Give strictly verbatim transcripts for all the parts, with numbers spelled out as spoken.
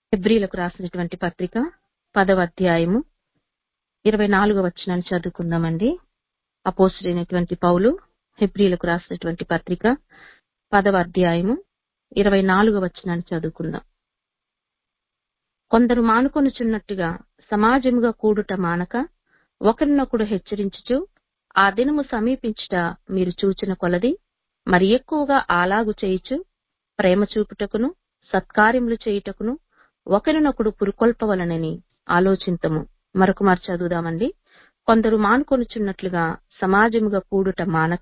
హెబ్రీలకు రాసినటువంటి పత్రిక పదవ అధ్యాయము ఇరవై నాలుగవ వచనాన్ని చదువుకుందామండి. అపోస్తలుడైనటువంటి పౌలు హెబ్రీలకు రాసినటువంటి పత్రిక పదవ అధ్యాయము ఇరవై నాలుగవ వచనాన్ని చదువుకుందాం. కొందరు మానుకొనుచున్నట్టుగా సమాజముగా కూడుట మానక ఒకరినొకడు హెచ్చరించుచు ఆ దినము సమీపించుట మీరు చూచిన కొలది మరి ఎక్కువగా అలాగు చేయుచు ప్రేమ చూపుటకును సత్కార్యములు చేయుటకును ఒకరినొకడు పురుకొల్పవలనని ఆలోచింతము. మరొక మారు చదువుదామండి. కొందరు మానుకొనుచున్నట్లుగా సమాజముగా కూడుట మానక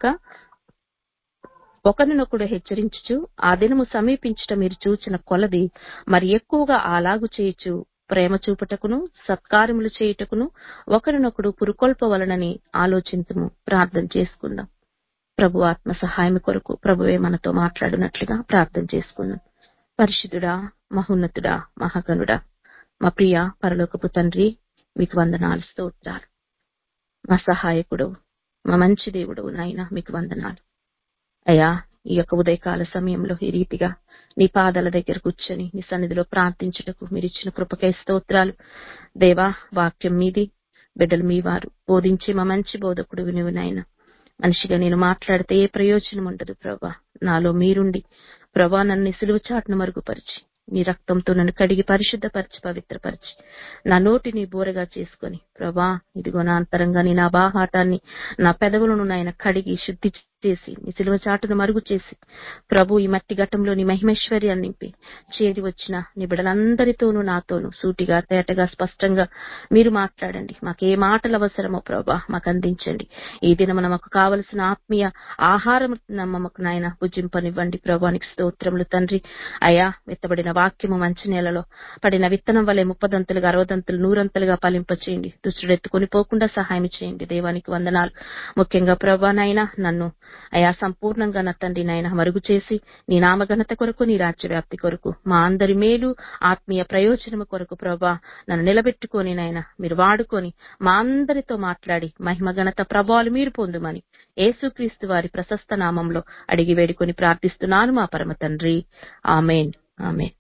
ఒకరినొకడు హెచ్చరించుచు ఆ దినము సమీపించుట మీరు చూచిన కొలది మరి ఎక్కువగా అలాగు చేయుచు ప్రేమ చూపుటకును సత్కార్యములు చేయుటకును ఒకరినొకడు పురుకొల్పవలనని ఆలోచింతము. ప్రార్థన చేసుకుందాం. ప్రభు ఆత్మ సహాయం కొరకు ప్రభువే మనతో మాట్లాడినట్లుగా ప్రార్థన చేసుకుందాం. పరిశుద్ధుడా, మహోన్నతుడా, మహాగణుడా, మా ప్రియ పరలోకపు తండ్రి, మీకు వందనాలు, స్తోత్రాలు. మా సహాయకుడు, మా మంచి దేవుడు నాయన, మీకు వందనాలు అయ్యా. ఈ యొక్క ఉదయకాల సమయంలో ఈ రీతిగా నీ పాదాల దగ్గర కూర్చొని నీ సన్నిధిలో ప్రార్థించుటకు మీరు ఇచ్చిన కృపకై స్తోత్రాలు. దేవా, వాక్యం మీది, బిడ్డలు మీ వారు, బోధించి మా మంచి బోధకుడు నువ్వు నాయన. మనిషిగా నేను మాట్లాడితే ఏ ప్రయోజనం ఉండదు ప్రభా. నాలో మీరుండి ప్రభా నన్ను సిలువ చాటును మరుగుపరిచి నీ రక్తంతో నన్ను కడిగి పరిశుద్ధపరిచి పవిత్రపరిచి నా నోటిని బోరగా చేసుకొని ప్రభా ఇదిగో నా అంతరంగాని నా బాహాటాన్ని నా పెదవులను నాయన కడిగి శుద్ధి చేసి నీ సిలువ చాటును మరుగు చేసి ప్రభు ఈ మట్టి ఘట్టంలో నీ మహిమైశ్వర్యాన్ని నింపి చేరి వచ్చిన నీ బిడ్డలందరితోనూ నాతోనూ సూటిగా తేటగా స్పష్టంగా మీరు మాట్లాడండి. మాకు ఏ మాటలు అవసరమో ప్రభా మాకు అందించండి. ఈ దినమున మాకు కావలసిన ఆత్మీయ ఆహారం నమ్మకు నాయన భుజింపనివ్వండి. ప్రభానికి స్తోత్రములు తండ్రి. అయా, విత్తబడిన వాక్యము మంచి నేలలో పడిన విత్తనం వలె ముప్పదంతులుగా అరవదంతులు నూరంతులుగా ఫలింపచేయండి. దుష్టుడు ఎత్తుకొని పోకుండా సహాయం చేయండి. దేవానికి వందనాలు. ముఖ్యంగా ప్రభా నాయన నన్ను అయా సంపూర్ణంగా నా తండ్రి నాయన మరుగు చేసి నీ నామఘనత కొరకు నీ రాజ్య వ్యాప్తి కొరకు మా అందరి మేలు ఆత్మీయ ప్రయోజనము కొరకు ప్రభా నన్ను నిలబెట్టుకొని నాయన మీరు వాడుకొని మా అందరితో మాట్లాడి మహిమ ఘనత ప్రభావాలు మీరు పొందుమని యేసుక్రీస్తు వారి ప్రశస్త నామంలో అడిగి వేడుకొని ప్రార్థిస్తున్నాను మా పరమ తండ్రి. ఆమేన్, ఆమేన్.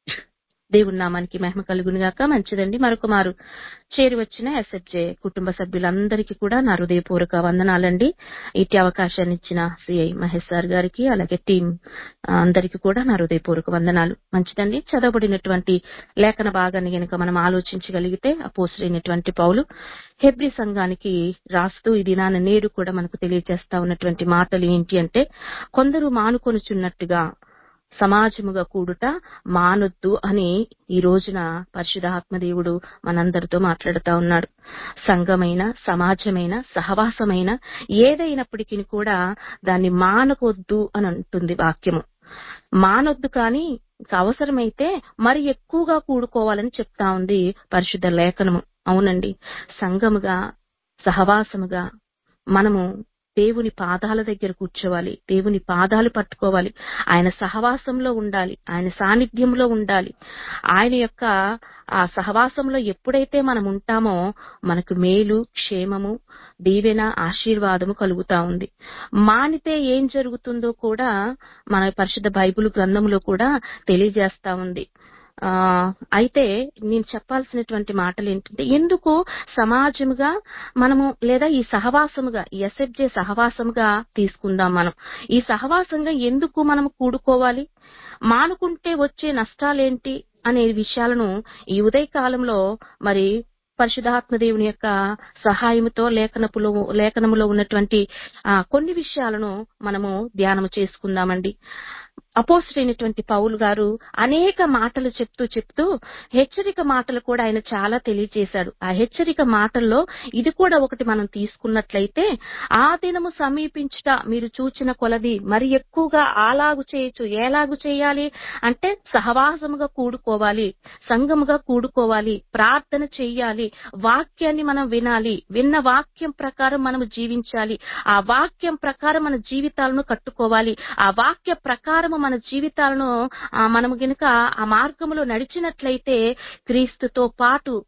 దేవుని నామానికి మహిమ కలుగును గాక. మంచిదండి. మరొక మారు చేరి వచ్చిన ఎస్ఎఫ్జే కుటుంబ సభ్యులందరికీ కూడా నా హృదయపూర్వక వందనాలండి. ఇటు అవకాశాన్ని ఇచ్చిన సిఐ మహేష్ సార్ గారికి అలాగే టీం అందరికీ కూడా నా హృదయపూర్వక వందనాలు. మంచిదండి. చదవబడినటువంటి లేఖన భాగాన్ని గనుక మనం ఆలోచించగలిగితే అపోస్తలుడైనటువంటి పౌలు హెబ్రీ సంఘానికి రాస్తూ ఈ దినాన నేడు కూడా మనకు తెలియజేస్తా ఉన్నటువంటి మాటలు ఏంటి అంటే, కొందరు మానుకొనుచున్నట్టుగా సమాజముగా కూడుట మానొద్దు అని ఈ రోజున పరిశుద్ధాత్మదేవుడు మనందరితో మాట్లాడుతా ఉన్నాడు. సంఘమైన సమాజమైన సహవాసమైన ఏదైనప్పటికీ కూడా దాన్ని మానకొద్దు అని అంటుంది వాక్యము. మానొద్దు కానీ అవసరమైతే మరి ఎక్కువగా కూడుకోవాలని చెప్తా ఉంది పరిశుద్ధ లేఖనము. అవునండి, సంఘముగా సహవాసముగా మనము దేవుని పాదాల దగ్గర కూర్చోవాలి, దేవుని పాదాలు పట్టుకోవాలి, ఆయన సహవాసంలో ఉండాలి, ఆయన సాన్నిధ్యంలో ఉండాలి. ఆయన యొక్క ఆ సహవాసంలో ఎప్పుడైతే మనం ఉంటామో మనకు మేలు క్షేమము దీవెన ఆశీర్వాదము కలుగుతా ఉంది. మానితే ఏం జరుగుతుందో కూడా మన పరిశుద్ధ బైబిల్ గ్రంథంలో కూడా తెలియజేస్తా ఉంది. ఆ అయితే నేను చెప్పాల్సినటువంటి మాటలు ఏంటంటే, ఎందుకు సమాజముగా మనము లేదా ఈ సహవాసముగా ఈ ఎస్ఎఫ్జే సహవాసముగా తీసుకుందాం. మనం ఈ సహవాసంగా ఎందుకు మనం కూడుకోవాలి, మానుకుంటే వచ్చే నష్టాలేంటి అనే విషయాలను ఈ ఉదయ కాలంలో మరి పరిశుద్ధాత్మ దేవుని యొక్క సహాయంతో లేఖనపులో లేఖనములో ఉన్నటువంటి ఆ కొన్ని విషయాలను మనము ధ్యానము చేసుకుందామండి. అపోస్తలుడైనటువంటి పౌలు గారు అనేక మాటలు చెప్తూ చెప్తూ హెచ్చరిక మాటలు కూడా ఆయన చాలా తెలియజేశాడు. ఆ హెచ్చరిక మాటల్లో ఇది కూడా ఒకటి మనం తీసుకున్నట్లయితే, ఆ దినము సమీపించుట మీరు చూచిన కొలది మరి ఎక్కువగా అలాగు చేయొచ్చు. ఎలాగు చేయాలి అంటే సహవాసముగా కూడుకోవాలి, సంఘముగా కూడుకోవాలి, ప్రార్థన చెయ్యాలి, వాక్యాన్ని మనం వినాలి, విన్న వాక్యం ప్రకారం మనం జీవించాలి, ఆ వాక్యం ప్రకారం మన జీవితాలను కట్టుకోవాలి, ఆ వాక్య ప్రకారం మన జీవితాలను మనము గనుక ఆ మార్గంలో నడిచినట్లయితే క్రీస్తుతో పాటు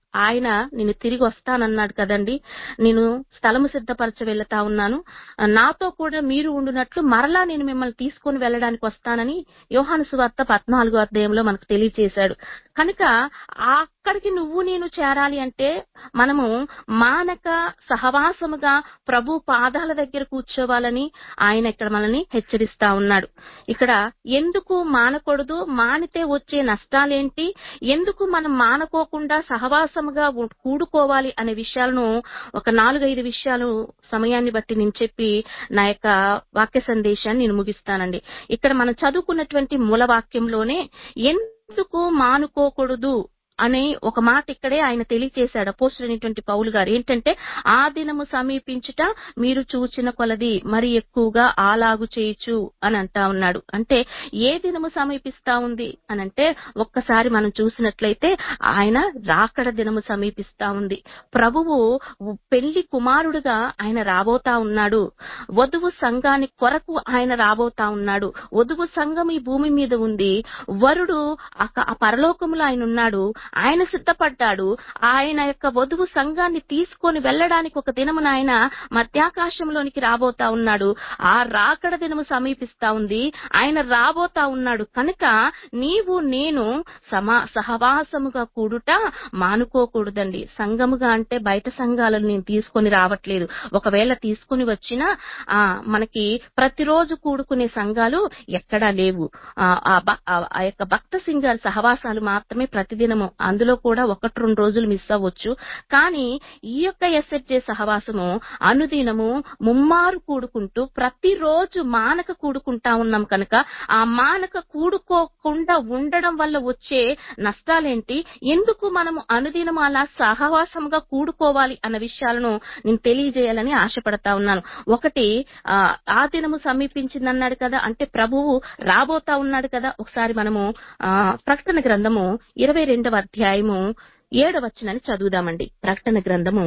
ఆయన నేను తిరిగి వస్తానన్నాడు కదండి. నేను స్థలము సిద్ధపరచ వెళ్తా ఉన్నాను. నాతో కూడా మీరు ఉండునట్లు మరలా నేను మిమ్మల్ని తీసుకొని వెళ్ళడానికి వస్తానని యోహాను సువార్త పద్నాలుగో అధ్యాయంలో మనకు తెలియజేశాడు. కనుక అక్కడికి నువ్వు నేను చేరాలి అంటే మనము మానక సహవాసముగా ప్రభు పాదాల దగ్గర కూర్చోవాలని ఆయన ఇక్కడ మనల్ని హెచ్చరిస్తా ఉన్నాడు. ఇక్కడ ఎందుకు మానకూడదు, మానితే వచ్చే నష్టాలేంటి, ఎందుకు మనం మానకోకుండా సహవాసముగా కూడుకోవాలి అనే విషయాలను ఒక నాలుగైదు విషయాలు సమయాన్ని బట్టి నేను చెప్పి నా యొక్క వాక్య సందేశాన్ని నేను ముగిస్తానండి. ఇక్కడ మనం చదువుకున్నటువంటి మూల వాక్యంలోనే ఎందుకు మానుకోకూడదు అనే ఒక మాట ఇక్కడే ఆయన తెలియచేశాడు. అపోస్తలుడైనటువంటి పౌలు గారు ఏంటంటే, ఆ దినము సమీపించుట మీరు చూచిన కొలది మరి ఎక్కువగా ఆలాగు చేయొచ్చు అని అంటా ఉన్నాడు. అంటే ఏ దినము సమీపిస్తా ఉంది అనంటే ఒక్కసారి మనం చూసినట్లయితే ఆయన రాకడ దినము సమీపిస్తా ఉంది. ప్రభువు పెళ్లి కుమారుడుగా ఆయన రాబోతా ఉన్నాడు. వధువు సంఘాని కొరకు ఆయన రాబోతా ఉన్నాడు. వధువు సంఘం ఈ భూమి మీద ఉంది, వరుడు ఆ పరలోకములో ఆయన ఉన్నాడు. ఆయన సిద్ధపడ్డాడు. ఆయన యొక్క వధువు సంఘాన్ని తీసుకొని వెళ్ళడానికి ఒక దినమున ఆయన మధ్యాకాశంలోనికి రాబోతా ఉన్నాడు. ఆ రాకడ దినము సమీపిస్తా ఉంది. ఆయన రాబోతా ఉన్నాడు. కనుక నీవు నేను సమా సహవాసముగా కూడుట మానుకోకూడదండి. సంఘముగా అంటే బయట సంఘాలను నేను తీసుకొని రావట్లేదు. ఒకవేళ తీసుకుని వచ్చినా ఆ మనకి ప్రతిరోజు కూడుకునే సంఘాలు ఎక్కడా లేవు. ఆ యొక్క భక్త సింగాల సహవాసాలు మాత్రమే ప్రతిదినము, అందులో కూడా ఒకటి రెండు రోజులు మిస్ అవ్వచ్చు. కానీ ఈ యొక్క ఎస్ఎఫ్జే సహవాసము అనుదినము ముమ్మారు కూడుకుంటూ ప్రతిరోజు మానక కూడుకుంటా ఉన్నాం. కనుక ఆ మానక కూడుకోకుండా ఉండడం వల్ల వచ్చే నష్టాలేంటి, ఎందుకు మనము అనుదినము అలా సహవాసముగా కూడుకోవాలి అన్న విషయాలను నేను తెలియజేయాలని ఆశపడతా ఉన్నాను. ఒకటి ఆ దినము సమీపించిందన్నాడు కదా, అంటే ప్రభువు రాబోతా ఉన్నాడు కదా. ఒకసారి మనము ఆ ప్రకటన గ్రంథము ఇరవై రెండవ అధ్యాయము ఏడవ వచనాన్ని చదువుదామండి. ప్రకటన గ్రంథము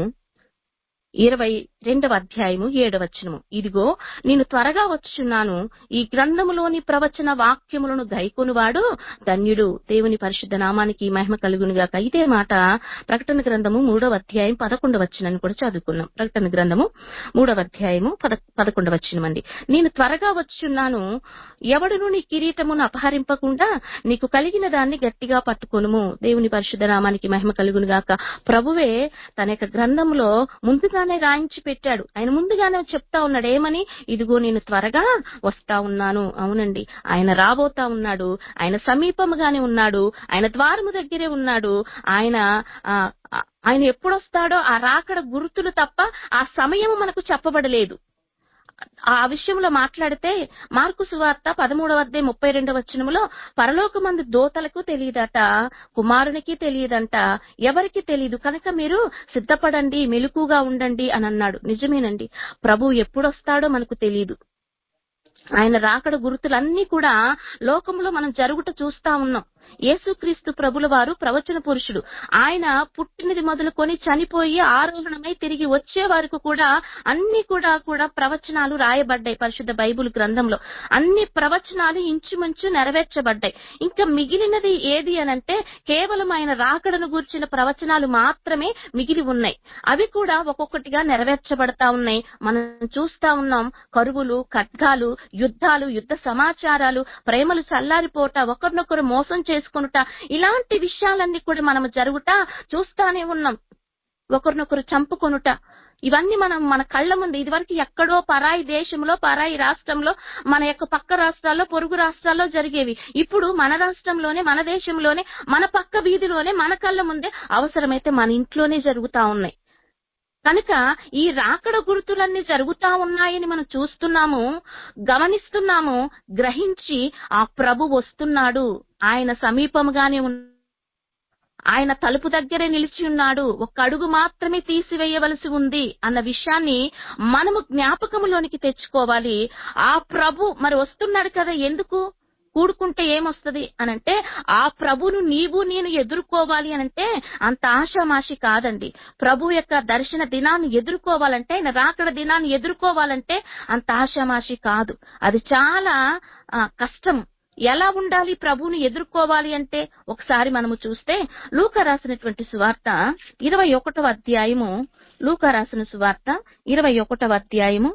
ఇరవై రెండవ అధ్యాయము ఏడవ వచనము. ఇదిగో నేను త్వరగా వచ్చుచున్నాను, ఈ గ్రంథములోని ప్రవచన వాక్యములను గైకొనువాడు ధన్యుడు. దేవుని పరిశుద్ధ నామానికి మహిమ కలుగునుగాక. ఇదే మాట ప్రకటన గ్రంథము మూడవ అధ్యాయం పదకొండవ వచనాన్ని కూడా చదువుకున్నాం. ప్రకటన గ్రంథము మూడవ అధ్యాయము పద పదకొండవ వచనం అండి. నేను త్వరగా వచ్చుచున్నాను, ఎవడును నీ కిరీటమును అపహరింపకుండా నీకు కలిగిన దాన్ని గట్టిగా పట్టుకొనుము. దేవుని పరిశుద్ధ నామానికి మహిమ కలుగునుగాక. ప్రభువే తన యొక్క గ్రంథంలో ముందుగానే రాయించి పెట్టాడు. ఆయన ముందుగానే చెప్తా ఉన్నాడు ఏమని, ఇదిగో నేను త్వరగా వస్తా ఉన్నాను. అవునండి, ఆయన రాబోతా ఉన్నాడు. ఆయన సమీపముగానే ఉన్నాడు. ఆయన ద్వారము దగ్గరే ఉన్నాడు. ఆయన ఆయన ఎప్పుడు వస్తాడో ఆ రాకడ గుర్తులు తప్ప ఆ సమయము మనకు చెప్పబడలేదు. ఆ విషయంలో మాట్లాడితే మార్కు సువార్త పదమూడవ అధ్యాయం ముప్పై రెండవ వచనములో పరలోకమందు దూతలకు తెలియదట, కుమారునికి తెలియదంట, ఎవరికి తెలియదు. కనుక మీరు సిద్ధపడండి, మెలకుగా ఉండండి అని అన్నాడు. నిజమేనండి, ప్రభు ఎప్పుడొస్తాడో మనకు తెలియదు. ఆయన రాకడ గుర్తులన్నీ కూడా లోకంలో మనం జరుగుట చూస్తా ఉన్నాం. యేసుక్రీస్తు ప్రభుల వారు ప్రవచన పురుషుడు. ఆయన పుట్టినది మొదలుకొని చనిపోయి ఆరోహణమై తిరిగి వచ్చే వరకు కూడా అన్ని కూడా కూడా ప్రవచనాలు రాయబడ్డాయి పరిశుద్ధ బైబిల్ గ్రంథంలో. అన్ని ప్రవచనాలు ఇంచుమించు నెరవేర్చబడ్డాయి. ఇంకా మిగిలినది ఏది అనంటే కేవలం ఆయన రాకడను గూర్చిన ప్రవచనాలు మాత్రమే మిగిలి ఉన్నాయి. అవి కూడా ఒక్కొక్కటిగా నెరవేర్చబడతా ఉన్నాయి. మనం చూస్తా ఉన్నాం. కరువులు, ఖడ్గాలు, యుద్ధాలు, యుద్ధ సమాచారాలు, ప్రేమలు చల్లారిపోట, ఒకరినొకరు మోసం చేసుకొనుట, ఇలాంటి విషయాలన్నీ కూడా మనం జరుగుట చూస్తానే ఉన్నాం. ఒకరినొకరు చంపుకొనుట, ఇవన్నీ మనం మన కళ్ళ ముందు ఇదివరకు ఎక్కడో పరాయి దేశంలో, పరాయి రాష్ట్రంలో, మన యొక్క పక్క రాష్ట్రాల్లో, పొరుగు రాష్ట్రాల్లో జరిగేవి. ఇప్పుడు మన రాష్ట్రంలోనే, మన దేశంలోనే, మన పక్క వీధిలోనే, మన కళ్ళ ముందే, అవసరమైతే మన ఇంట్లోనే జరుగుతా ఉన్నాయి. కనుక ఈ రాకడ గుర్తులన్నీ జరుగుతా ఉన్నాయని మనం చూస్తున్నాము, గమనిస్తున్నాము, గ్రహించి ఆ ప్రభు వస్తున్నాడు, ఆయన సమీపముగానే ఉన్నాడు, ఆయన తలుపు దగ్గరే నిలిచి ఉన్నాడు, ఒక్క అడుగు మాత్రమే తీసివేయవలసి ఉంది అన్న విషయాన్ని మనము జ్ఞాపకములోనికి తెచ్చుకోవాలి. ఆ ప్రభు మరి వస్తున్నాడు కదా, ఎందుకు కూడుకుంటే ఏమొస్తుంది అనంటే ఆ ప్రభును నీవు నేను ఎదుర్కోవాలి అనంటే అంత ఆషామాషి కాదండి. ప్రభు యొక్క దర్శన దినాన్ని ఎదుర్కోవాలంటే, ఆయన రాకడ దినాన్ని ఎదుర్కోవాలంటే అంత ఆషామాషి కాదు. అది చాలా కష్టం. ఎలా ఉండాలి ప్రభువుని ఎదుర్కోవాలి అంటే ఒకసారి మనము చూస్తే లూకా రాసినటువంటి సువార్త ఇరవై ఒకటవ అధ్యాయము లూకా రాసిన సువార్త ఇరవై ఒకటవ అధ్యాయము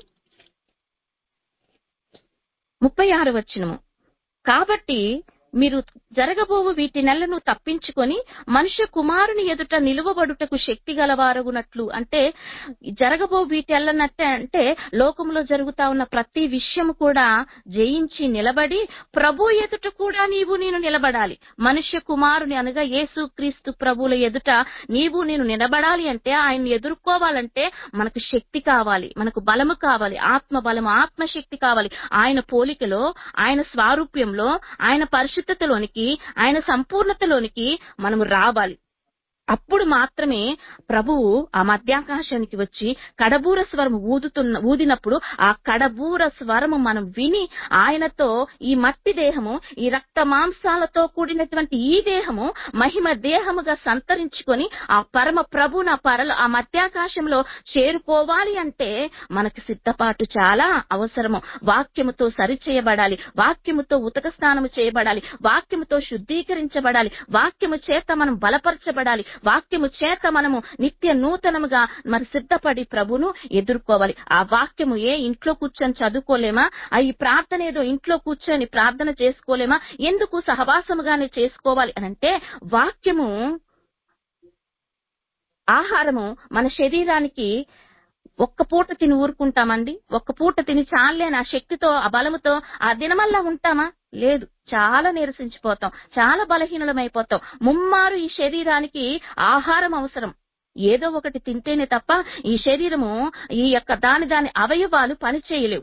ముప్పై ఆరు వచనము. కాబట్టి మీరు జరగబోవు వీటి నెలను తప్పించుకొని మనుష్య కుమారుని ఎదుట నిలువబడుటకు శక్తి గలవారగునట్లు, అంటే జరగబో వీటి ఎల్లనట్టే అంటే లోకంలో జరుగుతా ఉన్న ప్రతి విషయం కూడా జయించి నిలబడి ప్రభు ఎదుట కూడా నీవు నేను నిలబడాలి. మనుష్య కుమారుని అనగా యేసు క్రీస్తు ప్రభువుల ఎదుట నీవు నేను నిలబడాలి అంటే, ఆయన్ని ఎదుర్కోవాలంటే మనకు శక్తి కావాలి, మనకు బలము కావాలి, ఆత్మ బలము ఆత్మశక్తి కావాలి. ఆయన పోలికలో, ఆయన స్వారూప్యంలో, ఆయన పరిశుద్ధతలోనికి, ఆయన సంపూర్ణతలోనికి మనము రావాలి. అప్పుడు మాత్రమే ప్రభువు ఆ మధ్యాకాశానికి వచ్చి కడబూర స్వరము ఊదుతున్న ఊదినప్పుడు ఆ కడబూర స్వరము మనం విని ఆయనతో ఈ మట్టి దేహము, ఈ రక్త మాంసాలతో కూడినటువంటి ఈ దేహము మహిమ దేహముగా సంతరించుకొని ఆ పరమ ప్రభువును ఆ పరల ఆ మధ్యాకాశంలో చేరుకోవాలి అంటే మనకు సిద్ధపాటు చాలా అవసరము. వాక్యముతో సరిచేయబడాలి, వాక్యముతో ఉతక స్నానము చేయబడాలి, వాక్యముతో శుద్ధీకరించబడాలి, వాక్యము చేత మనం బలపరచబడాలి, వాక్యము చేత మనము నిత్య నూతనముగా మరి సిద్ధపడి ప్రభును ఎదుర్కోవాలి. ఆ వాక్యము ఏ ఇంట్లో కూర్చొని చదువుకోలేమా? ఆ ఈ ప్రార్థన ఏదో ఇంట్లో కూర్చొని ప్రార్థన చేసుకోలేమా? ఎందుకు సహవాసముగానే చేసుకోవాలి అనంటే, వాక్యము ఆహారము మన శరీరానికి ఒక్క పూట తిని ఊరుకుంటామండి? ఒక్క పూట తిని చాలేని ఆ శక్తితో ఆ బలముతో ఆ దినమల్లా ఉంటామా? లేదు, చాలా నీరసించిపోతాం, చాలా బలహీనమైపోతాం. ముమ్మారు ఈ శరీరానికి ఆహారం అవసరం. ఏదో ఒకటి తింటేనే తప్ప ఈ శరీరము ఈ యొక్క దాని దాని అవయవాలు పనిచేయలేవు.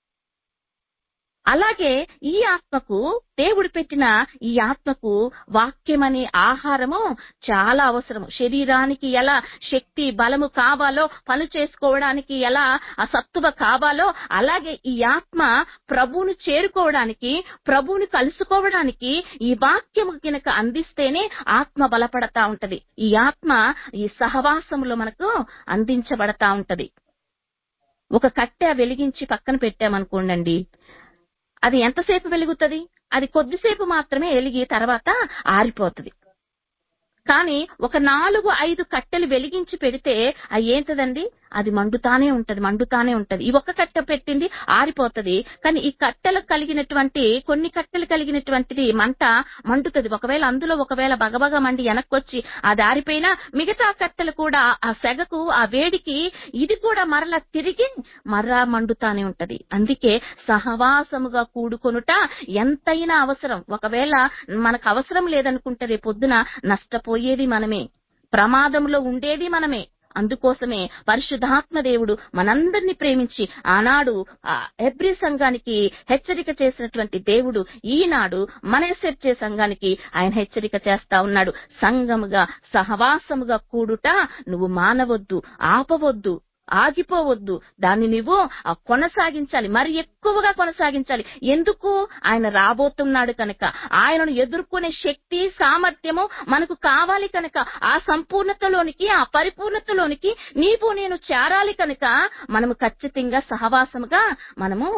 అలాగే ఈ ఆత్మకు, దేవుడు పెట్టిన ఈ ఆత్మకు వాక్యమనే ఆహారము చాలా అవసరము. శరీరానికి ఎలా శక్తి బలము కావాలో, పని చేసుకోవడానికి ఎలా ఆ సత్తువ కావాలో, అలాగే ఈ ఆత్మ ప్రభువుని చేరుకోవడానికి, ప్రభువుని కలుసుకోవడానికి ఈ వాక్యము కినక అందిస్తేనే ఆత్మ బలపడతా ఉంటది. ఈ ఆత్మ ఈ సహవాసములో మనకు అందించబడతా ఉంటది. ఒక కట్టె వెలిగించి పక్కన పెట్టామనుకోండి, అది ఎంతసేపు వెలుగుతుంది? అది కొద్దిసేపు మాత్రమే వెలిగి తర్వాత ఆరిపోతుంది. కానీ ఒక నాలుగు ఐదు కట్టెలు వెలిగించి పెడితే అది ఏంటదండి? అది మండుతానే ఉంటది, మండుతానే ఉంటది. ఈ ఒక్క కట్టె పెట్టింది ఆరిపోతది, కానీ ఈ కట్టెలకు కలిగినటువంటి కొన్ని కట్టెలు కలిగినటువంటిది మంట మండుతుంది. ఒకవేళ అందులో ఒకవేళ బగబగ మండి వెనక్కొచ్చి అది ఆరిపోయినా మిగతా కట్టెలు కూడా ఆ సెగకు, ఆ వేడికి ఇది కూడా మరలా తిరిగి మరలా మండుతానే ఉంటది. అందుకే సహవాసముగా కూడుకొనుట ఎంతైనా అవసరం. ఒకవేళ మనకు అవసరం లేదనుకుంటే రేపొద్దున నష్టపోయేది మనమే, ప్రమాదంలో ఉండేది మనమే. అందుకోసమే పరిశుద్ధాత్మ దేవుడు మనందరినీ ప్రేమించి ఆనాడు ఆ హెబ్రీ సంఘానికి హెచ్చరిక చేసినటువంటి దేవుడు ఈనాడు మన ఎస్ఎఫ్జే సంఘానికి ఆయన హెచ్చరిక చేస్తా ఉన్నాడు. సంఘముగా సహవాసముగా కూడుట నువ్వు మానవద్దు, ఆపవద్దు, ఆగిపోవద్దు. దాన్ని నువ్వు కొనసాగించాలి, మరి ఎక్కువగా కొనసాగించాలి. ఎందుకు? ఆయన రాబోతున్నాడు కనుక, ఆయనను ఎదుర్కొనే శక్తి సామర్థ్యము మనకు కావాలి కనుక, ఆ సంపూర్ణతలోనికి, ఆ పరిపూర్ణతలోనికి నీవు నేను చేరాలి కనుక మనము ఖచ్చితంగా సహవాసముగా మనము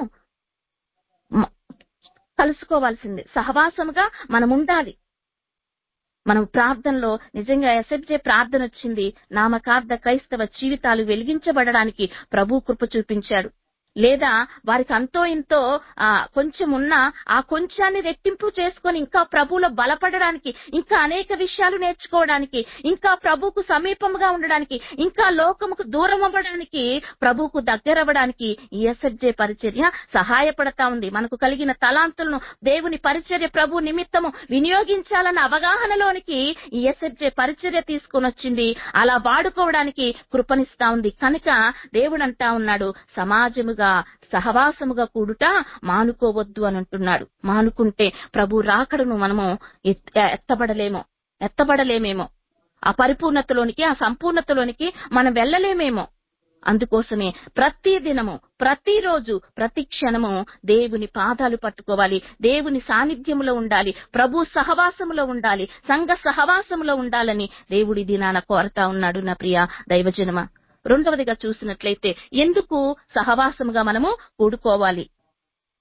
కలుసుకోవాల్సిందే, సహవాసముగా మనం ఉండాలి. మనం ప్రార్థనలో నిజంగా ఎస్ఎఫ్జే ప్రార్థన వచ్చింది, నామకార్థ క్రైస్తవ జీవితాలు వెలిగించబడడానికి ప్రభు కృప చూపించాడు. లేదా వారికి అంతో ఇంతో ఆ కొంచెం ఉన్నా ఆ కొంచాన్ని రెట్టింపు చేసుకొని ఇంకా ప్రభువులో బలపడడానికి, ఇంకా అనేక విషయాలు నేర్చుకోవడానికి, ఇంకా ప్రభువుకు సమీపంగా ఉండడానికి, ఇంకా లోకముకు దూరం అవ్వడానికి, ప్రభువుకు దగ్గరవ్వడానికి ఈ ఎస్ఎఫ్జే పరిచర్య సహాయపడతా ఉంది. మనకు కలిగిన తలాంతులను దేవుని పరిచర్య ప్రభు నిమిత్తము వినియోగించాలన్న అవగాహనలోనికి ఈ ఎస్ఎఫ్జే పరిచర్య తీసుకొని వచ్చింది. అలా వాడుకోవడానికి కృపనిస్తా ఉంది. కనుక దేవుడు అంటా ఉన్నాడు, సమాజముగా సహవాసముగా కూడుట మానుకోవద్దు అని అంటున్నాడు. మానుకుంటే ప్రభు రాకడను మనము ఎత్తబడలేమో ఎత్తబడలేమేమో ఆ పరిపూర్ణతలోనికి, ఆ సంపూర్ణతలోనికి మనం వెళ్ళలేమేమో. అందుకోసమే ప్రతి దినము, ప్రతిరోజు, ప్రతి క్షణము దేవుని పాదాలు పట్టుకోవాలి, దేవుని సాన్నిధ్యములో ఉండాలి, ప్రభు సహవాసములో ఉండాలి, సంఘ సహవాసములో ఉండాలని దేవుడి దినాన కోరుతా ఉన్నాడు నా ప్రియ దైవజనమా. రెండవదిగా చూసినట్లయితే ఎందుకు సహవాసముగా మనము కూడుకోవాలి?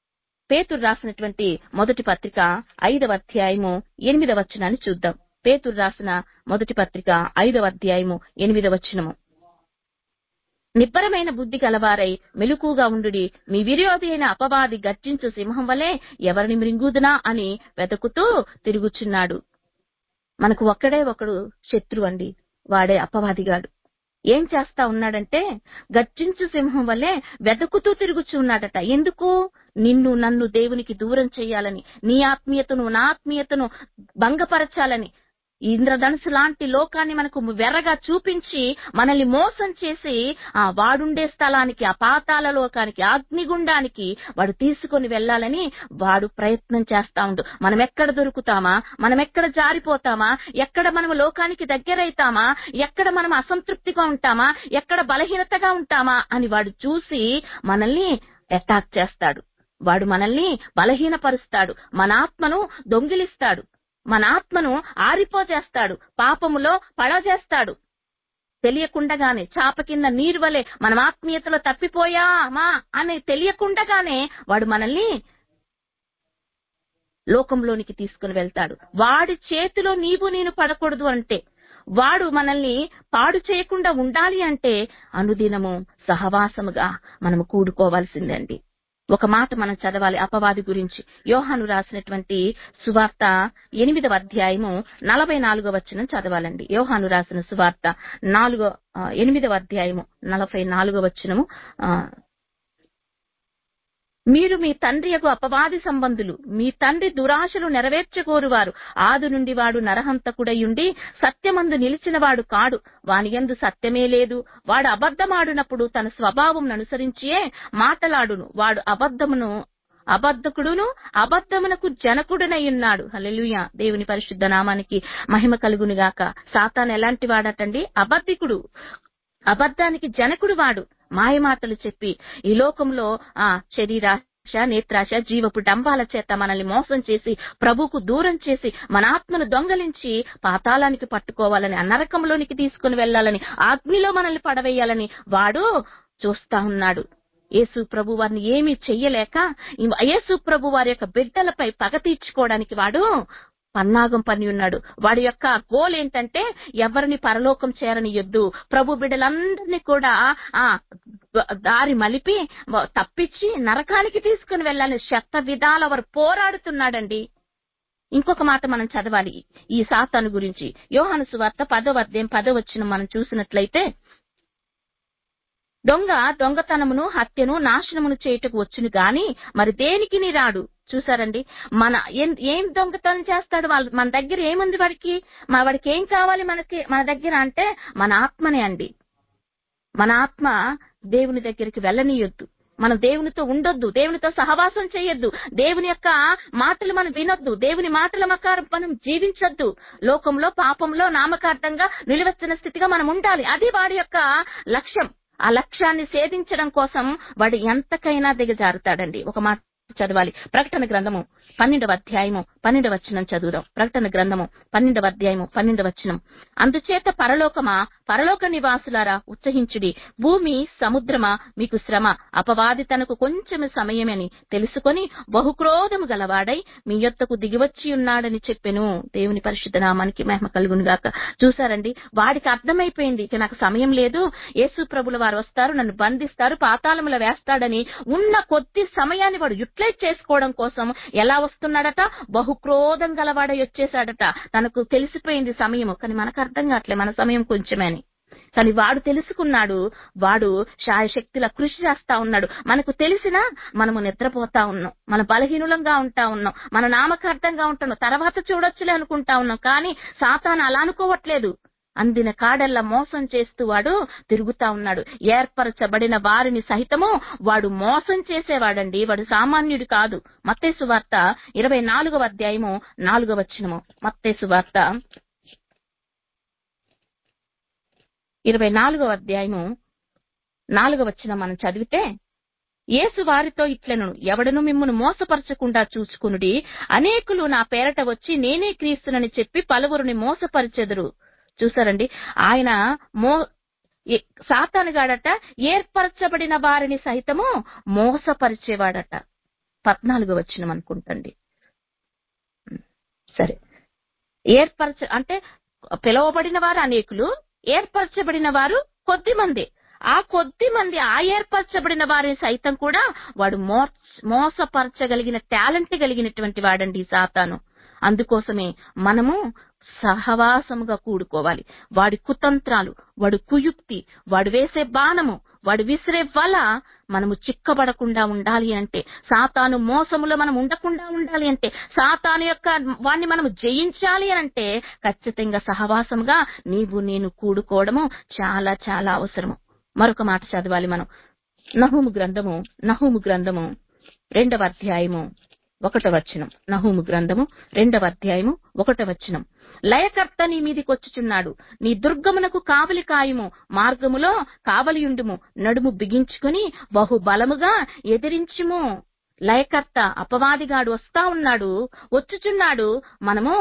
పేతురు రాసినటువంటి మొదటి పత్రిక ఐదవ అధ్యాయము ఎనిమిదవ వచనాన్ని చూద్దాం. పేతురు రాసిన మొదటి పత్రిక ఐదవ అధ్యాయము ఎనిమిదవ వచనము. నిబ్బరమైన బుద్ధి గలవారై మెలకుగా ఉండుడి, మీ విరోధి అయిన అపవాది గర్జించు సింహం వలె ఎవరిని మృంగుదునా అని వెతుకుతూ తిరుగుచున్నాడు. మనకు ఒక్కడే ఒకడు శత్రువు అండి, వాడే అపవాదిగాడు. ఏం చేస్తా ఉన్నాడంటే గర్జించు సింహం వల్లే వెతుకుతూ తిరుగుచున్నాడట. ఎందుకు? నిన్ను నన్ను దేవునికి దూరం చేయాలని, నీ ఆత్మీయతను నా ఆత్మీయతను భంగపరచాలని, ఇంద్రధనుసు లాంటి లోకాన్ని మనకు వెర్రగా చూపించి మనల్ని మోసం చేసి ఆ వాడుండే స్థలానికి, ఆ పాతాళ లోకానికి, అగ్నిగుండానికి వాడు తీసుకొని వెళ్ళాలని వాడు ప్రయత్నం చేస్తా ఉండు. మనం ఎక్కడ దొరుకుతామా, మనం ఎక్కడ జారిపోతామా, ఎక్కడ మనం లోకానికి దగ్గరైతామా, ఎక్కడ మనం అసంతృప్తిగా ఉంటామా, ఎక్కడ బలహీనతగా ఉంటామా అని వాడు చూసి మనల్ని అటాక్ చేస్తాడు. వాడు మనల్ని బలహీనపరుస్తాడు, మన ఆత్మను దొంగిలిస్తాడు, మన ఆత్మను ఆరిపోజేస్తాడు, పాపములో పడజేస్తాడు. తెలియకుండగానే చాప కింద నీరు వలె మనం ఆత్మీయతలో తప్పిపోయామా అని తెలియకుండగానే వాడు మనల్ని లోకంలోనికి తీసుకుని వెళ్తాడు. వాడి చేతిలో నీవు నేను పడకూడదు అంటే, వాడు మనల్ని పాడు చేయకుండా ఉండాలి అంటే అనుదినము సహవాసముగా మనము కూడుకోవాల్సిందండి. ఒక మాట మనం చదవాలి అపవాది గురించి. యోహాను రాసినటువంటి సువార్త ఎనిమిదవ అధ్యాయము నలభై నాలుగవ వచనం చదవాలండి. యోహాను రాసిన సువార్త నాలుగో ఎనిమిదవ అధ్యాయము నలభై నాలుగవ వచనము. మీరు మీ తండ్రి యొక్క అపవాది సంబంధులు, మీ తండ్రి దురాశలు నెరవేర్చగోరువారు. ఆది నుండి వాడు నరహంతకుడయుండి సత్యమందు నిలిచిన వాడు కాడు, వానియందు సత్యమే లేదు. వాడు అబద్ధమాడునప్పుడు తన స్వభావం అనుసరించియే మాటలాడును. వాడు అబద్ధమును అబద్ధకుడును అబద్ధమునకు జనకుడునై ఉన్నాడు. హల్లెలూయా. దేవుని పరిశుద్ధ నామానికి మహిమ కలుగును గాక. సాతాను ఎలాంటి వాడటండి? అబద్ధికుడు, అబద్ధానికి జనకుడు. వాడు మాయ మాటలు చెప్పి ఈ లోకంలో ఆ శరీరాశ, నేత్రాశ, జీవపు డంబాల చేత మనల్ని మోసం చేసి ప్రభువుకు దూరం చేసి మన ఆత్మను దొంగలించి పాతాళానికి పట్టుకోవాలని, ఆ నరకంలోనికి తీసుకుని వెళ్లాలని, అగ్నిలో మనల్ని పడవేయాలని వాడు చూస్తా ఉన్నాడు. యేసు ప్రభు వారిని ఏమీ చెయ్యలేక యేసు ప్రభు వారి యొక్క బిడ్డలపై పగ తీర్చుకోవడానికి వాడు పన్నాగం పని ఉన్నాడు. వాడి యొక్క గోల్ ఏంటంటే ఎవరిని పరలోకం చేరనియొద్దు, ప్రభు బిడ్డలందరినీ కూడా ఆ దారి మలిపి తప్పించి నరకానికి తీసుకుని వెళ్ళాలని శత విధాల వారు పోరాడుతున్నాడండి. ఇంకొక మాట మనం చదవాలి ఈ సాతాను గురించి. యోహాను సువార్త పదవ అధ్యాయం పదవ వచనం మనం చూసినట్లయితే, దొంగ దొంగతనమును, హత్యను, నాశనమును చేయుటకు వచ్చును గాని మరి దేనికి నీ రాడు. చూసారండి, మన ఏం దొంగతనం చేస్తాడు? వాళ్ళు మన దగ్గర ఏముంది వాడికి? మన వాడికి ఏం కావాలి మనకి మన దగ్గర అంటే మన ఆత్మనే అండి. మన ఆత్మ దేవుని దగ్గరికి వెళ్ళనీయొద్దు, మనం దేవునితో ఉండొద్దు, దేవునితో సహవాసం చేయొద్దు, దేవుని యొక్క మాటలు మనం వినొద్దు, దేవుని మాటల ప్రకారం మనం జీవించొద్దు. లోకంలో పాపంలో నామకార్థంగా నిలువెత్తన స్థితిగా మనం ఉండాలి. అది వాడి యొక్క లక్ష్యం. ఆ లక్ష్యాన్ని ఛేదించడం కోసం వాడు ఎంతకైనా దిగజారుతాడండి. ఒక మాట చదవాలి. ప్రకటన గ్రంథము పన్నెండవ అధ్యాయము పన్నెండవ వచనం చదువుదాం. ప్రకటన గ్రంథము పన్నెండవ అధ్యాయము పన్నెండవ వచనం. అందుచేత పరలోకమా, పరలోక నివాసులారా ఉత్సహించుడి, భూమి సముద్రమా మీకు శ్రమ, అపవాది తనకు కొంచెం సమయమని తెలుసుకొని బహుక్రోధము గలవాడై మీ యొద్దకు దిగివచ్చి ఉన్నాడని చెప్పెను. దేవుని పరిశుద్ధ నామానికి మహిమ కలుగును గాక. చూసారండి, వాడికి అర్థమైపోయింది ఇక నాకు సమయం లేదు, యేసు ప్రభుల వారు వస్తారు, నన్ను బంధిస్తారు, పాతాళములో వేస్తాడని ఉన్న కొద్ది సమయాన్ని వాడు యుటిలైజ్ చేసుకోవడం కోసం ఎలా వస్తున్నాడట? బహుక్రోధం గలవాడై వచ్చేసాడట. తనకు తెలిసిపోయింది సమయము, కానీ మనకు అర్థం కావట్లే మన సమయం కొంచెమే అని. కానీ వాడు తెలుసుకున్నాడు, వాడు శాయశక్తిలా కృషి చేస్తా ఉన్నాడు. మనకు తెలిసినా మనము నిద్రపోతా ఉన్నాం, మన బలహీనులంగా ఉంటా ఉన్నాం, మన నామకార్థంగా ఉంటున్నాం, తర్వాత చూడొచ్చులే అనుకుంటా ఉన్నాం. కానీ సాతాను అలా అనుకోవట్లేదు. అందిన కాడల్లా మోసం చేస్తూ వాడు తిరుగుతా ఉన్నాడు. ఏర్పరచబడిన వారిని సహితము వాడు మోసం చేసేవాడండి, వాడు సామాన్యుడు కాదు. మత్తయి సువార్త ఇరవై నాలుగవ అధ్యాయము నాలుగవ వచనము. మత్తయి సువార్త ఇరవై నాలుగవ అధ్యాయము నాలుగవ వచనం మనం చదివితే, యేసు వారితో ఇట్లెను, ఎవడను మిమ్మును మోసపరచకుండా చూచుకునుడి. అనేకులు నా పేరట వచ్చి నేనే క్రీస్తునని చెప్పి పలువురిని మోసపరిచెదరు. చూసారండి, ఆయన మో సాతానుగాడట ఏర్పరచబడిన వారిని సైతము మోసపరిచేవాడట. పద్నాలుగో వచనం అనుకుంటండి. సరే, ఏర్పరచ అంటే పిలువబడిన వారు అనేకులు, ఏర్పరచబడిన వారు కొద్ది మంది. ఆ కొద్ది మంది ఆ ఏర్పరచబడిన వారిని సైతం కూడా వాడు మో మోసపరచగలిగిన టాలెంట్ కలిగినటువంటి వాడండి సాతాను. అందుకోసమే మనము సహవాసముగా కూడుకోవాలి. వాడి కుతంత్రాలు, వాడు కుయుక్తి, వాడు వేసే బాణము, వాడు విసిరే వల మనము చిక్కబడకుండా ఉండాలి అంటే, సాతాను మోసములో మనం ఉండకుండా ఉండాలి అంటే, సాతాను యొక్క వాణ్ణి మనం జయించాలి అంటే ఖచ్చితంగా సహవాసముగా నీవు నేను కూడుకోవడము చాలా చాలా అవసరము. మరొక మాట చదవాలి మనం. నహూము గ్రంథము నహూము గ్రంథము రెండవ అధ్యాయము ఒకటో వచనం. నహూము గ్రంథము రెండవ అధ్యాయము ఒకటో వచనం. లయకర్త నీ మీదికొచ్చుచున్నాడు, నీ దుర్గమునకు కావలి కాయుము, మార్గములో కావలియుండుము, నడుము బిగించుకుని బహు బలముగా ఎదిరించుము. లయకర్త అపవాదిగాడు వస్తా ఉన్నాడు, వచ్చుచున్నాడు. మనము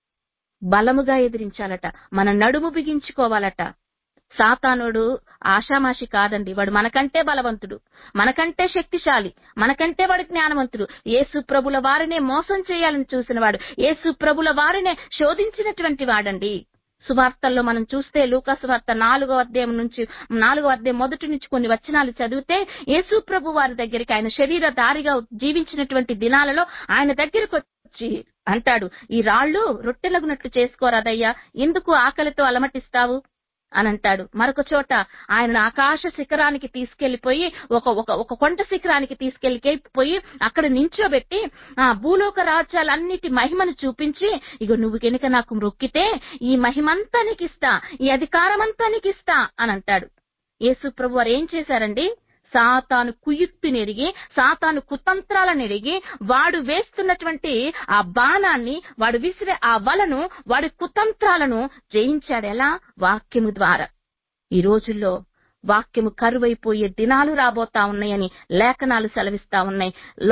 బలముగా ఎదిరించాలట, మన నడుము బిగించుకోవాలట. సాతానుడు ఆషామాషి కాదండి. వాడు మనకంటే బలవంతుడు, మనకంటే శక్తిశాలి, మనకంటే వాడు జ్ఞానవంతుడు. యేసు ప్రభుల వారినే మోసం చేయాలని చూసిన వాడు, యేసు ప్రభుల వారినే శోధించినటువంటి వాడండి. సువార్తల్లో మనం చూస్తే లూకా సువార్త నాలుగో అధ్యాయం నుంచి నాలుగో అధ్యాయం మొదటి నుంచి కొన్ని వచనాలు చదివితే, యేసు ప్రభు వారి దగ్గరికి ఆయన శరీరధారిగా జీవించినటువంటి దినాలలో ఆయన దగ్గరకు వచ్చి అంటాడు, ఈ రాళ్లు రొట్టెలగునట్లు చేసుకోరాదయ్యా, ఎందుకు ఆకలితో అలమటిస్తావు అని అంటాడు. మరొక చోట ఆయన ఆకాశ శిఖరానికి తీసుకెళ్లిపోయి ఒక ఒక ఒక కొండ శిఖరానికి తీసుకెళ్లిపోయి అక్కడ నించోబెట్టి ఆ భూలోక రాజ్యాలన్నిటి మహిమను చూపించి, ఇగో నువ్వు గనుక నాకు మొక్కితే ఈ మహిమంతా నీకు ఇస్తా, ఈ అధికారమంతా నీకు ఇస్తా అని అంటాడు. యేసు ప్రభు వారు ఏం చేశారండి? సాతాను కుయుక్తిని ఎరిగి, సాతాను కుతంత్రాలను ఎరిగి, వాడు వేస్తున్నటువంటి ఆ బాణాన్ని, వాడు విసిరే ఆ వలను, వాడి కుతంత్రాలను జయించాడు. ఎలా? వాక్యము ద్వారా. ఈ రోజుల్లో వాక్యము కరువైపోయే దినాలు రాబోతా ఉన్నాయని లేఖనాలు సెలవిస్తా ఉన్నాయి.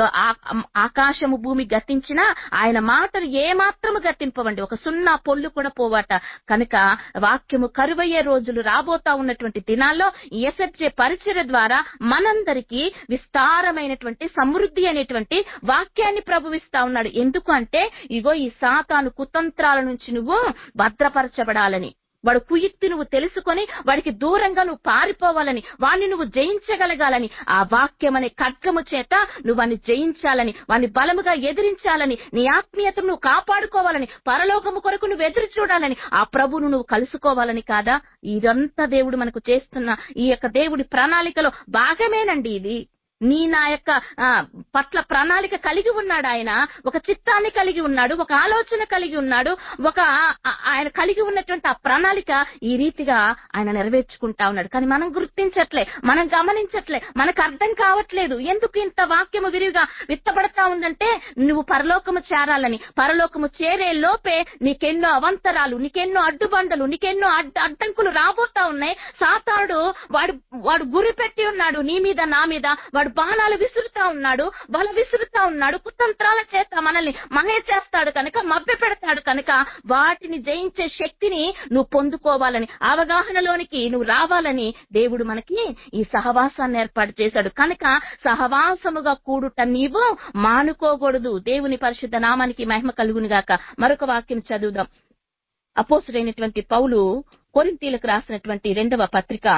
ఆకాశము భూమి గతించినా ఆయన మాటలు ఏ మాత్రము గతింపవండి, ఒక సున్నా పొల్లు కూడా పోవాట. కనుక వాక్యము కరువయ్యే రోజులు రాబోతా ఉన్నటువంటి దినాల్లో ఎస్ఎఫ్జే పరిచర్య ద్వారా మనందరికీ విస్తారమైనటువంటి సమృద్ధి అనేటువంటి వాక్యాన్ని ప్రభువిస్తా ఉన్నాడు. ఎందుకు అంటే, ఇగో ఈ సాతాను కుతంత్రాల నుంచి నువ్వు భద్రపరచబడాలని, వాడు కుయుక్తి నువ్వు తెలుసుకొని వాడికి దూరంగా నువ్వు పారిపోవాలని, వాడిని నువ్వు జయించగలగాలని, ఆ వాక్యం అనే ఖడ్గము చేత నువ్వు వాడిని జయించాలని, వాడిని బలముగా ఎదిరించాలని, నీ ఆత్మీయతను నువ్వు కాపాడుకోవాలని, పరలోకము కొరకు నువ్వు ఎదురు చూడాలని, ఆ ప్రభువును నువ్వు కలుసుకోవాలని కాదా? ఇదంతా దేవుడు మనకు చేస్తున్న ఈ యొక్క దేవుడి ప్రణాళికలో భాగమేనండి ఇది. నీ నా యొక్క పట్ల ప్రణాళిక కలిగి ఉన్నాడు ఆయన, ఒక చిత్తాన్ని కలిగి ఉన్నాడు, ఒక ఆలోచన కలిగి ఉన్నాడు, ఒక ఆయన కలిగి ఉన్నటువంటి ఆ ప్రణాళిక ఈ రీతిగా ఆయన నెరవేర్చుకుంటా ఉన్నాడు. కానీ మనం గుర్తించట్లే, మనం గమనించట్లే, మనకు అర్థం కావట్లేదు. ఎందుకు ఇంత వాక్యము విరివిగా విత్తబడతా ఉందంటే, నువ్వు పరలోకము చేరాలని, పరలోకము చేరే లోపే నీకెన్నో అవంతరాలు, నీకెన్నో అడ్డుబండలు, నీకెన్నో అడ్డ అడ్డంకులు రాబోతా ఉన్నాయి. సాతానుడు వాడు వాడు గురి పెట్టి ఉన్నాడు నీ మీద, నా మీద. వాడు బాణాలు విసురుతా ఉన్నాడు, బల విసురుతా ఉన్నాడు, కుతంత్రాల చేత మనల్ని మహే చేస్తాడు కనుక, మభ్య పెడతాడు కనుక, వాటిని జయించే శక్తిని నువ్వు పొందుకోవాలని, అవగాహనలోనికి నువ్వు రావాలని దేవుడు మనకి ఈ సహవాసాన్ని ఏర్పాటు చేశాడు. కనుక సహవాసముగా కూడుట నీవు మానుకోకూడదు. దేవుని పరిశుద్ధ నామానికి మహిమ కలుగును గాక. మరొక వాక్యం చదువుదాం. అపోస్తుడైనటువంటి పౌలు కొరింథీయులకు రాసినటువంటి రెండవ పత్రిక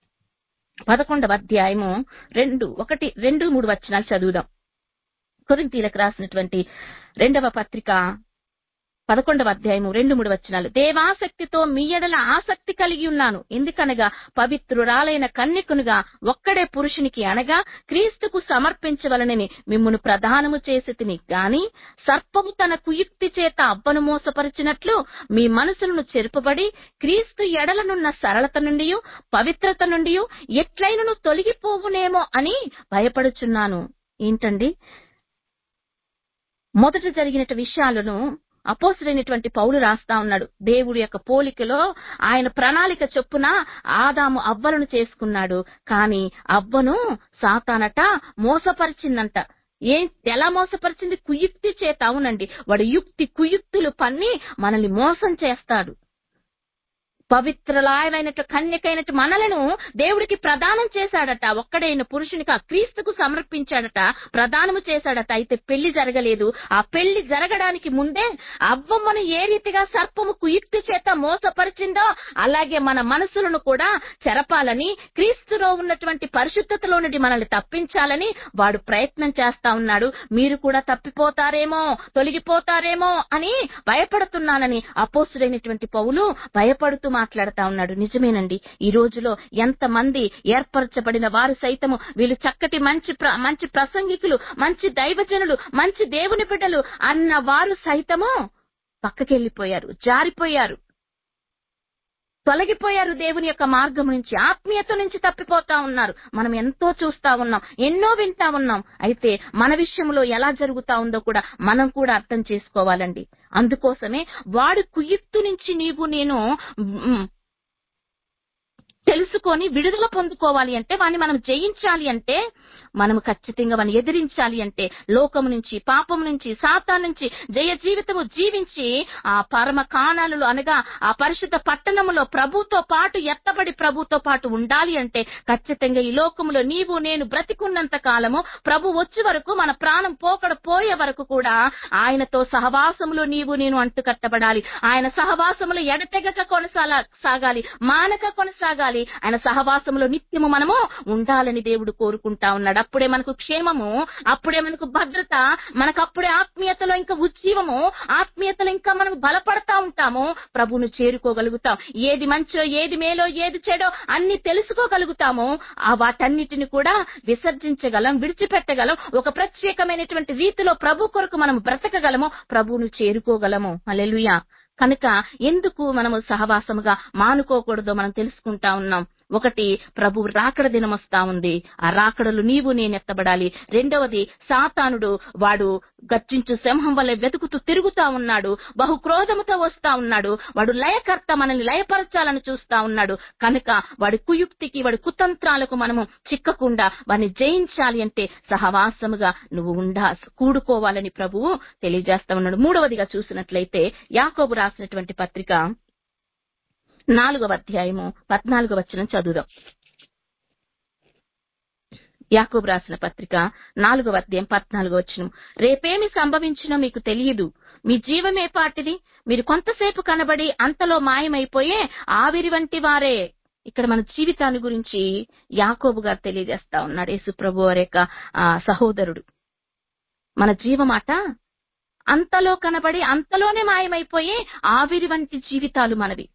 పదకొండవ అధ్యాయము రెండు ఒకటి రెండు మూడు వచనాలు చదువుదాం. కొరింథీయులకు రాసినటువంటి రెండవ పత్రిక పదకొండవ అధ్యాయము రెండు మూడు వచనాలు. దేవాసక్తితో మీ ఎడల ఆసక్తి కలిగి ఉన్నాను, ఎందుకనగా పవిత్రురాలైన కన్యకునుగా ఒక్కడే పురుషునికి అనగా క్రీస్తుకు సమర్పించవలనని మిమ్మును ప్రదానము చేసి తిని గాని, సర్పము తన కుయుక్తి చేత అవ్వను మోసపరిచినట్లు మీ మనసులను చెరుపబడి క్రీస్తు ఎడలనున్న సరళత నుండి పవిత్రత నుండి ఎట్లైనను తొలగిపోవునేమో అని భయపడుచున్నాను. ఏంటండి? మొదట జరిగిన విషయాలను అపోస్తుడైనటువంటి పౌలు రాస్తా ఉన్నాడు. దేవుడి యొక్క పోలికలో ఆయన ప్రణాళిక చొప్పున ఆదాము అవ్వలను చేసుకున్నాడు. కానీ అవ్వను సాతానట మోసపరిచిందంట. ఏ ఎలా మోసపరిచింది? కుయుక్తి చేత. అవునండి, వాడు యుక్తి కుయుక్తులు పన్ని మనల్ని మోసం చేస్తాడు. పవిత్రలాయనైనటు కన్యకైనటు మనలను దేవుడికి ప్రదానం చేశాడట. ఒక్కడైన పురుషునికి ఆ క్రీస్తుకు సమర్పించాడట, ప్రదానము చేశాడట. అయితే పెళ్లి జరగలేదు. ఆ పెళ్లి జరగడానికి ముందే అవ్వమ్మను ఏ రీతిగా సర్పము కుయుక్తి చేత మోసపరిచిందో అలాగే మన మనసులను కూడా చెరపాలని, క్రీస్తులో ఉన్నటువంటి పరిశుద్ధతలో నుండి మనల్ని తప్పించాలని వాడు ప్రయత్నం చేస్తా ఉన్నాడు. మీరు కూడా తప్పిపోతారేమో, తొలగిపోతారేమో అని భయపడుతున్నానని అపోస్తుడైనటువంటి పౌలు భయపడుతూ మాట్లాడుతా ఉన్నాడు. నిజమేనండి, ఈ రోజులో ఎంతమంది ఏర్పరచబడిన వారు సైతము వీళ్ళు చక్కటి మంచి మంచి ప్రసంగికులు, మంచి దైవజనులు, మంచి దేవుని బిడ్డలు అన్న వారు సైతము పక్కకెళ్లిపోయారు, జారిపోయారు, తొలగిపోయారు. దేవుని యొక్క మార్గం నుంచి, ఆత్మీయత నుంచి తప్పిపోతా ఉన్నారు. మనం ఎంతో చూస్తా ఉన్నాం, ఎన్నో వింటా ఉన్నాం. అయితే మన విషయంలో ఎలా జరుగుతా ఉందో కూడా మనం కూడా అర్థం చేసుకోవాలండి. అందుకోసమే వాడు కుయుక్తు నుంచి నీవు నేను తెలుసుకొని విడుదల పొందుకోవాలి అంటే, వాడిని మనం జయించాలి అంటే, మనము ఖచ్చితంగా వాడిని ఎదిరించాలి అంటే, లోకము నుంచి, పాపం నుంచి, సాతాను నుంచి జయ జీవితము జీవించి ఆ పరమ కానాలు అనగా ఆ పరిశుద్ధ పట్టణములో ప్రభుతో పాటు ఎత్తబడి ప్రభుతో పాటు ఉండాలి అంటే ఖచ్చితంగా ఈ లోకములో నీవు నేను బ్రతికున్నంత కాలము, ప్రభు వచ్చే వరకు, మన ప్రాణం పోకడ పోయే వరకు కూడా ఆయనతో సహవాసములో నీవు నేను అంటు కట్టబడాలి. ఆయన సహవాసములో ఎడతెగక కొనసాల సాగాలి మానక కొనసాగాలి. ఆయన సహవాసములో నిత్యము మనము ఉండాలని దేవుడు కోరుకుంటా ఉన్నాడు. అప్పుడే మనకు క్షేమము, అప్పుడే మనకు భద్రత, మనకు అప్పుడే ఆత్మీయతలో ఇంకా ఉజ్జీవము, ఆత్మీయతలో ఇంకా మనం బలపడతా ఉంటాము, ప్రభువును చేరుకోగలుగుతాం. ఏది మంచో, ఏది మేలో, ఏది చెడో అన్ని తెలుసుకోగలుగుతాము. ఆ వాటన్నిటిని కూడా విసర్జించగలం, విడిచిపెట్టగలం. ఒక ప్రత్యేకమైనటువంటి రీతిలో ప్రభు కొరకు మనం బ్రతకగలము, ప్రభువును చేరుకోగలము. హల్లెలూయా. కనుక ఎందుకు మనము సహవాసముగా మానుకోకూడదో మనం తెలుసుకుంటా ఉన్నాం. ఒకటి, ప్రభు రాకడ దినం వస్తా ఉంది. ఆ రాకడలు నీవు నేను ఎత్తబడాలి. రెండవది, సాతానుడు వాడు గర్జించు సింహం వల్లే వెతుకుతూ తిరుగుతా ఉన్నాడు, బహు క్రోధముతో వస్తా ఉన్నాడు. వాడు లయకర్త, మనల్ని లయపరచాలని చూస్తా ఉన్నాడు. కనుక వాడి కుయుక్తికి, వాడి కుతంత్రాలకు మనము చిక్కకుండా వాడిని జయించాలి అంటే సహవాసముగా నువ్వు ఉండా కూడుకోవాలని ప్రభువు తెలియజేస్తా ఉన్నాడు. మూడవదిగా చూసినట్లయితే యాకోబు రాసినటువంటి పత్రిక నాలుగవ అధ్యాయము పద్నాలుగవ వచనం చదువుదాం. యాకోబు రాసిన పత్రిక నాలుగవ అధ్యాయం పద్నాలుగవ వచనం. రేపేమి సంభవించినో మీకు తెలియదు, మీ జీవమే పాటిది, మీరు కొంతసేపు కనబడి అంతలో మాయమైపోయే ఆవిరి వంటి వారే. ఇక్కడ మన జీవితాన్ని గురించి యాకోబు గారు తెలియజేస్తా ఉన్నాడు. యేసు ప్రభు వారి యొక్క సహోదరుడు. మన జీవమాట అంతలో కనబడి అంతలోనే మాయమైపోయే ఆవిరి వంటి జీవితాలు మనవి.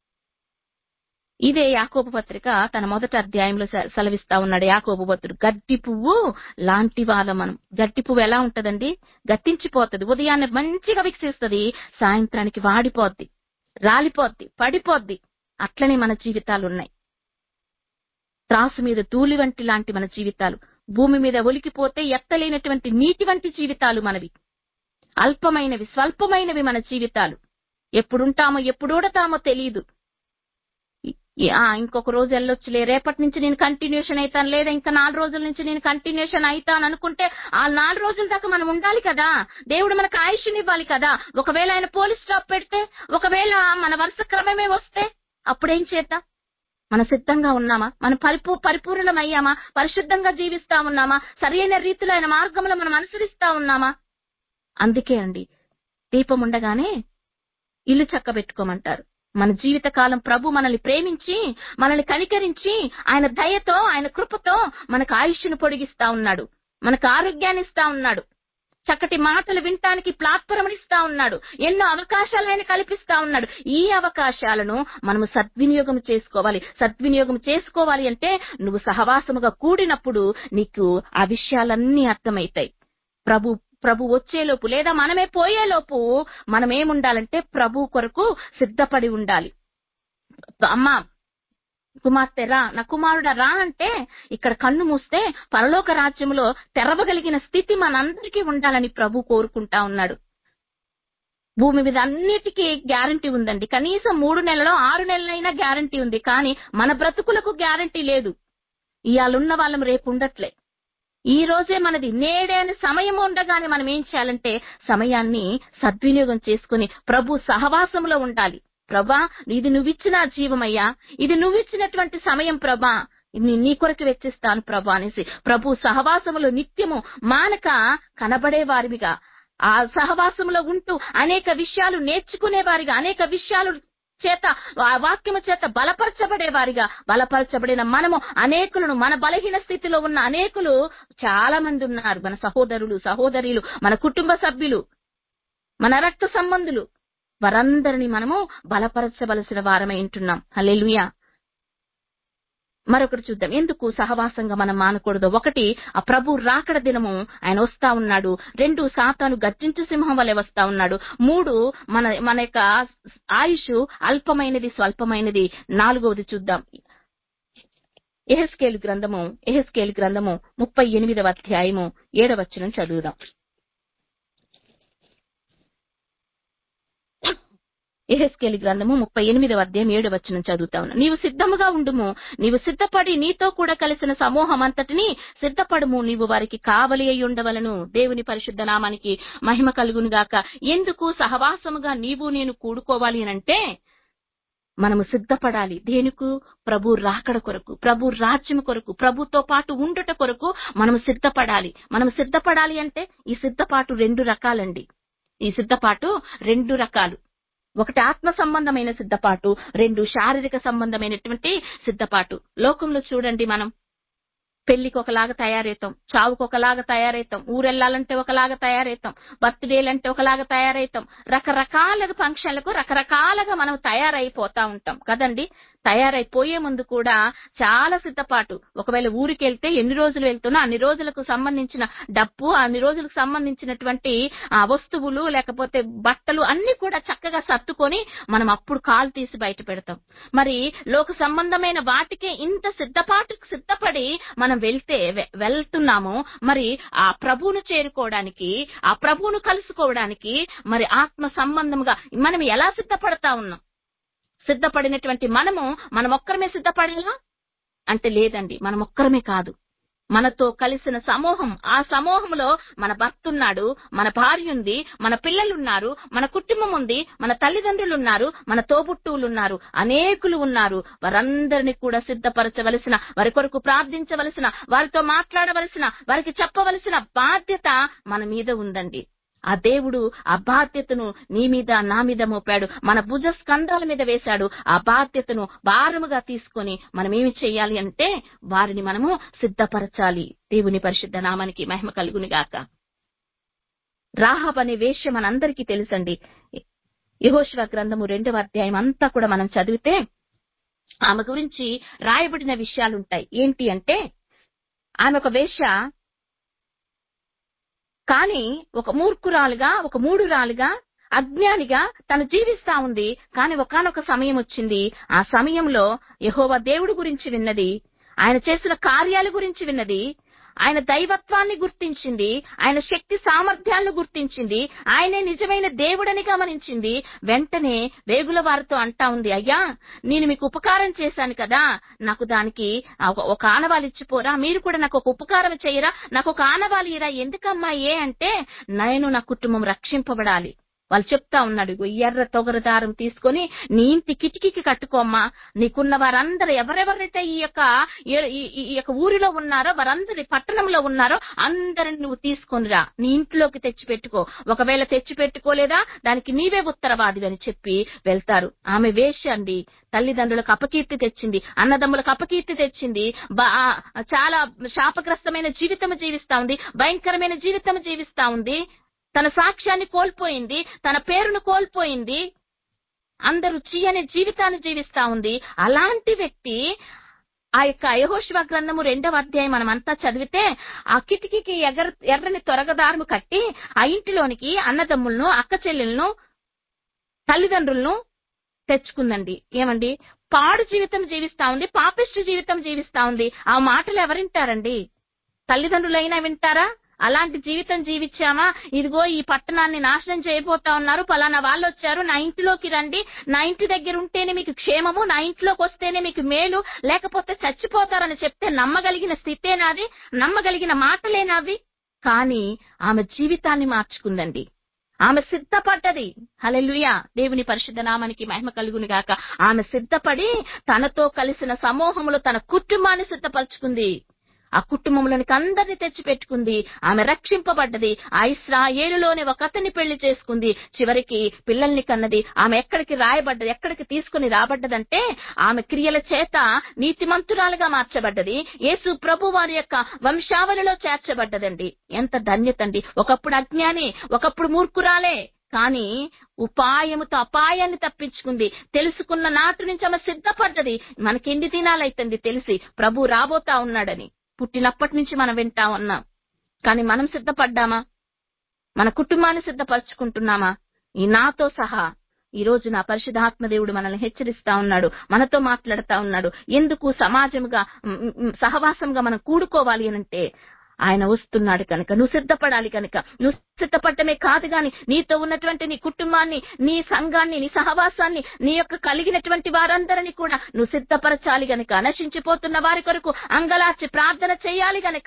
ఇదే యాకోబు పత్రిక తన మొదటి అధ్యాయంలో సెలవిస్తా ఉన్నాడు. యాకోబు భక్తుడు, గడ్డి పువ్వు లాంటి వాళ్ళ మనం. గడ్డి పువ్వు ఎలా ఉంటదండి? గట్టించిపోతుంది. ఉదయాన్నే మంచిగా వికసిస్తుంది, సాయంత్రానికి వాడిపోద్ది, రాలిపోద్ది, పడిపోద్ది. అట్లనే మన జీవితాలు ఉన్నాయి. త్రాసు మీద ధూళి వంటి లాంటి మన జీవితాలు. భూమి మీద ఒలికిపోతే ఎత్తలేనటువంటి నీటి వంటి జీవితాలు మనవి. అల్పమైనవి, స్వల్పమైనవి మన జీవితాలు. ఎప్పుడుంటామో ఎప్పుడూడతామో తెలియదు. ఇంకొక రోజు వెళ్ళొచ్చులే, రేపటి నుంచి నేను కంటిన్యూషన్ అవుతాను, లేదా ఇంకా నాలుగు రోజుల నుంచి నేను కంటిన్యూషన్ అవుతాను అనుకుంటే ఆ నాలుగు రోజుల దాకా మనం ఉండాలి కదా. దేవుడు మనకు ఆయుష్ని ఇవ్వాలి కదా. ఒకవేళ ఆయన పోలీస్ స్టాప్ పెడితే, ఒకవేళ మన వరుస క్రమమే వస్తే అప్పుడేం చేద్దాం? మన సిద్ధంగా ఉన్నామా? మనం పరిపూ పరిపూర్ణం అయ్యామా? పరిశుద్ధంగా జీవిస్తా ఉన్నామా? సరైన రీతిలో ఆయన మార్గంలో మనం అనుసరిస్తా ఉన్నామా? అందుకే అండి, దీపం ఉండగానే ఇల్లు చక్కబెట్టుకోమంటారు. మన జీవిత కాలం ప్రభు మనల్ని ప్రేమించి, మనల్ని కనికరించి, ఆయన దయతో, ఆయన కృపతో మనకు ఆయుష్ను పొడిగిస్తా ఉన్నాడు, మనకు ఆరోగ్యాన్ని ఇస్తా ఉన్నాడు, చక్కటి మాటలు వినటానికి ప్లాట్ఫారం ఇస్తా ఉన్నాడు, ఎన్నో అవకాశాలు ఆయన కల్పిస్తా ఉన్నాడు. ఈ అవకాశాలను మనము సద్వినియోగం చేసుకోవాలి. సద్వినియోగం చేసుకోవాలి అంటే నువ్వు సహవాసముగా కూడినప్పుడు నీకు ఆ విషయాలన్నీ అర్థమవుతాయి. ప్రభు ప్రభు వచ్చేలోపు, లేదా మనమే పోయేలోపు మనం ఏముండాలంటే ప్రభు కొరకు సిద్ధపడి ఉండాలి. అమ్మా కుమార్తె రా, నా కుమారుడ రా అంటే ఇక్కడ కన్ను మూస్తే పరలోక రాజ్యంలో తెరవగలిగిన స్థితి మనందరికీ ఉండాలని ప్రభు కోరుకుంటా ఉన్నాడు. భూమి మీద అన్నిటికీ గ్యారంటీ ఉందండి. కనీసం మూడు నెలలో ఆరు నెలలైనా గ్యారంటీ ఉంది. కానీ మన బ్రతుకులకు గ్యారంటీ లేదు. ఇవాళున్న వాళ్ళం రేపు ఉండట్లే. ఈ రోజే మనది, నేడే అనే సమయం ఉండగానే మనం ఏం చేయాలంటే సమయాన్ని సద్వినియోగం చేసుకుని ప్రభు సహవాసంలో ఉండాలి. ప్రభా, ఇది నువ్విచ్చిన జీవమయ్యా, ఇది నువ్విచ్చినటువంటి సమయం ప్రభా, నీ నీ కొరకు వెచ్చిస్తాను ప్రభా అనేసి ప్రభు సహవాసములో నిత్యము మానక కనబడే వారిగా, ఆ సహవాసములో ఉంటూ అనేక విషయాలు నేర్చుకునే వారిగా, అనేక విషయాలు చేత ఆ వాక్యము చేత బలపరచబడే వారిగా, బలపరచబడిన మనము అనేకులను, మన బలహీన స్థితిలో ఉన్న అనేకులు చాలా మంది ఉన్నారు, మన సహోదరులు సహోదరులు, మన కుటుంబ సభ్యులు, మన రక్త సంబంధులు, వారందరినీ మనము బలపరచవలసిన వారమై ఉంటున్నాం. హల్లెలూయా. మరొకటి చూద్దాం, ఎందుకు సహవాసంగా మనం మానకూడదు. ఒకటి, ఆ ప్రభు రాకడ దినము ఆయన వస్తా ఉన్నాడు. రెండు, సాతాను గర్జించు సింహం వలె వస్తా ఉన్నాడు. మూడు, మన మన యొక్క ఆయుష్ అల్పమైనది, స్వల్పమైనది. నాలుగవది చూద్దాం, యెహెజ్కేలు గ్రంథము యెహెజ్కేలు గ్రంథము ముప్పై ఎనిమిదవ అధ్యాయము ఏడవ వచనం చదువుదాం. యెహెజ్కేలు గ్రంథము ముప్పై ఎనిమిదవ అధ్యాయం ఏడవ వచనం చదువుతా ఉన్నా. నీవు సిద్ధముగా ఉండుము, నీవు సిద్ధపడి నీతో కూడా కలిసిన సమూహం అంతటిని సిద్ధపడుము, నీవు వారికి కావలి అయి ఉండవలను. దేవుని పరిశుద్ధ నామానికి మహిమ కలుగును గాక. ఎందుకు సహవాసముగా నీవు నేను కూడుకోవాలి అనంటే, మనము సిద్ధపడాలి. దేనికు? ప్రభు రాకడ కొరకు, ప్రభు రాజ్యం కొరకు, ప్రభుతో పాటు ఉండుట కొరకు మనము సిద్ధపడాలి. మనము సిద్ధపడాలి అంటే ఈ సిద్ధపాటు రెండు రకాలండి. ఈ సిద్ధపాటు రెండు రకాలు. ఒకటి ఆత్మ సంబంధమైన సిద్ధపాటు, రెండు శారీరక సంబంధమైనటువంటి సిద్ధపాటు. లోకంలో చూడండి, మనం పెళ్లికి ఒకలాగా తయారవుతాం, చావుకు ఒకలాగా తయారవుతాం, ఊరెళ్ళాలంటే ఒకలాగా తయారవుతాం, బర్త్డేలంటే ఒకలాగా తయారవుతాం, రకరకాల ఫంక్షన్లకు రకరకాలుగా మనం తయారైపోతా ఉంటాం కదండి. తయారైపోయే ముందు కూడా చాలా సిద్ధపాటు. ఒకవేళ ఊరికి వెళ్తే ఎన్ని రోజులు వెళ్తున్నా అన్ని రోజులకు సంబంధించిన డబ్బు, అన్ని రోజులకు సంబంధించినటువంటి ఆ వస్తువులు, లేకపోతే బట్టలు అన్ని కూడా చక్కగా సర్దుకొని మనం అప్పుడు కాలు తీసి బయట పెడతాం. మరి లోక సంబంధమైన వాటికే ఇంత సిద్ధపాటు సిద్ధపడి మనం వెళ్తే వెళ్తున్నాము, మరి ఆ ప్రభువును చేరుకోవడానికి, ఆ ప్రభువును కలుసుకోవడానికి మరి ఆత్మ సంబంధంగా మనం ఎలా సిద్ధపడతా ఉన్నాం? సిద్ధపడినటువంటి మనము మనం ఒక్కరమే సిద్ధపడాలా అంటే లేదండి, మనం ఒక్కరమే కాదు, మనతో కలిసిన సమూహం, ఆ సమూహంలో మన భర్త ఉన్నాడు, మన భార్య ఉంది, మన పిల్లలున్నారు, మన కుటుంబం ఉంది, మన తల్లిదండ్రులు ఉన్నారు, మన తోబుట్టువులు ఉన్నారు, అనేకులు ఉన్నారు. వారందరినీ కూడా సిద్ధపరచవలసిన, వారి కొరకు ప్రార్థించవలసిన, వారితో మాట్లాడవలసిన, వారికి చెప్పవలసిన బాధ్యత మన మీద ఉందండి. ఆ దేవుడు ఆ బాధ్యతను నీ మీద నా మీద మోపాడు, మన భుజ స్కంధాల మీద వేశాడు. ఆ బాధ్యతను భారముగా తీసుకొని మనం ఏమి చేయాలి అంటే వారిని మనము సిద్ధపరచాలి. దేవుని పరిశుద్ధ నామానికి మహిమ కలుగును గాక. రాహాబ్ అనే వేశ్య మనందరికీ తెలుసండి. యెహోషువ గ్రంథము రెండవ అధ్యాయం అంతా కూడా మనం చదివితే ఆమె గురించి రాయబడిన విషయాలు ఉంటాయి. ఏంటి అంటే, ఆమె ఒక వేశ్య, కానీ ఒక మూర్ఖురాలుగా, ఒక మూఢురాలుగా, అజ్ఞానిగా తను జీవిస్తా ఉంది. కానీ ఒకానొక సమయం వచ్చింది. ఆ సమయంలో యెహోవా దేవుడు గురించి విన్నది, ఆయన చేసిన కార్యాల గురించి విన్నది, ఆయన దైవత్వాన్ని గుర్తించింది, ఆయన శక్తి సామర్థ్యాలను గుర్తించింది, ఆయనే నిజమైన దేవుడని గమనించింది. వెంటనే వేగుల వారితో అంటా ఉంది, అయ్యా నేను మీకు ఉపకారం చేశాను కదా, నాకు దానికి ఒక ఆనవాలు ఇచ్చిపోరా, మీరు కూడా నాకు ఒక ఉపకారం చేయరా, నాకు ఒక ఆనవాలు ఇరా. ఎందుకమ్మా ఏ అంటే, నేను నా కుటుంబం రక్షింపబడాలి. వాళ్ళు చెప్తా ఉన్నాడు, ఎర్ర తొగర దారం తీసుకొని నీ ఇంటి కిటికీకి కట్టుకోమ్మా, నీకున్న వారందరూ ఎవరెవరైతే ఈ యొక్క ఈ యొక్క ఊరిలో ఉన్నారో, వారందరి పట్టణంలో ఉన్నారో అందరిని నువ్వు తీసుకొనిరా, నీ ఇంట్లోకి తెచ్చి పెట్టుకో, ఒకవేళ తెచ్చి పెట్టుకోలేదా దానికి నీవే ఉత్తరవాది అని చెప్పి వెళ్తారు. ఆమె వేశ్య అండి, తల్లిదండ్రులకు అపకీర్తి తెచ్చింది, అన్నదమ్ములకు అపకీర్తి తెచ్చింది, చాలా శాపగ్రస్తమైన జీవితం జీవిస్తా ఉంది, భయంకరమైన జీవితం జీవిస్తా ఉంది, తన సాక్ష్యాన్ని కోల్పోయింది, తన పేరును కోల్పోయింది, అందరూ చీయని జీవితాన్ని జీవిస్తా ఉంది. అలాంటి వ్యక్తి ఆ యొక్క యెహోషువ గ్రంథము రెండవ అధ్యాయం మనమంతా చదివితే, ఆ కిటికీకి ఎగర ఎర్రని తొరగదారము కట్టి ఆ ఇంటిలోనికి అన్నదమ్ములను, అక్క చెల్లెలను, తల్లిదండ్రులను తెచ్చుకుందండి. ఏమండి, పాడు జీవితం జీవిస్తా ఉంది, పాపిష్టి జీవితం జీవిస్తా ఉంది. ఆ మాటలు ఎవరింటారండి? తల్లిదండ్రులైనా వింటారా? అలాంటి జీవితం జీవించామా, ఇదిగో ఈ పట్టణాన్ని నాశనం చేయబోతా ఉన్నారు, పలానా వాళ్ళు వచ్చారు, నా ఇంటిలోకి రండి, నా ఇంటి దగ్గర ఉంటేనే మీకు క్షేమము, నా ఇంట్లోకి వస్తేనే మీకు మేలు, లేకపోతే చచ్చిపోతారని చెప్తే నమ్మగలిగిన స్థితేనాది? నమ్మగలిగిన మాటలేనావి? కానీ ఆమె జీవితాన్ని మార్చుకుందండి. ఆమె సిద్ధపడ్డది. హల్లెలూయా. దేవుని పరిశుద్ధ నామానికి మహిమ కలుగును గాక. ఆమె సిద్ధపడి తనతో కలిసిన సమూహంలో తన కుటుంబాన్ని సిద్ధపరచుకుంది. ఆ కుటుంబంలోనికి అందరినీ తెచ్చిపెట్టుకుంది. ఆమె రక్షింపబడ్డది. ఆ ఇశ్రాయేలులోనే ఒక అతన్ని పెళ్లి చేసుకుంది. చివరికి పిల్లల్ని కన్నది. ఆమె ఎక్కడికి రాయబడ్డది, ఎక్కడికి తీసుకుని రాబడ్డదంటే ఆమె క్రియల చేత నీతిమంతురాలుగా మార్చబడ్డది. యేసు ప్రభు వారి యొక్క వంశావళిలో చేర్చబడ్డదండి. ఎంత ధన్యత అండి. ఒకప్పుడు అజ్ఞాని, ఒకప్పుడు మూర్ఖురాలే, కానీ ఉపాయముతో అపాయాన్ని తప్పించుకుంది. తెలుసుకున్న నాటి నుంచి ఆమె సిద్ధపడ్డది. మనకి ఎన్ని దినాలైతుంది తెలిసి ప్రభు రాబోతా ఉన్నాడని. పుట్టినప్పటి నుంచి మనం వింటా ఉన్నాం, కానీ మనం సిద్ధపడ్డామా? మన కుటుంబాన్ని సిద్ధపరచుకుంటున్నామా? ఈ నాతో సహా ఈ రోజు నా పరిశుద్ధాత్మ దేవుడు మనల్ని హెచ్చరిస్తా ఉన్నాడు, మనతో మాట్లాడుతా ఉన్నాడు. ఎందుకు సమాజంగా సహవాసంగా మనం కూడుకోవాలి అనంటే ఆయన వస్తున్నాడు కనుక నువ్వు సిద్ధపడాలి. కనుక నువ్వు సిద్ధపడటమే కాదు గాని నీతో ఉన్నటువంటి నీ కుటుంబాన్ని, నీ సంఘాన్ని, నీ సహవాసాన్ని, నీ యొక్క కలిగినటువంటి వారందరినీ కూడా నువ్వు సిద్ధపరచాలి గనక, నశించిపోతున్న వారి కొరకు అంగలార్చి ప్రార్థన చేయాలి గనక.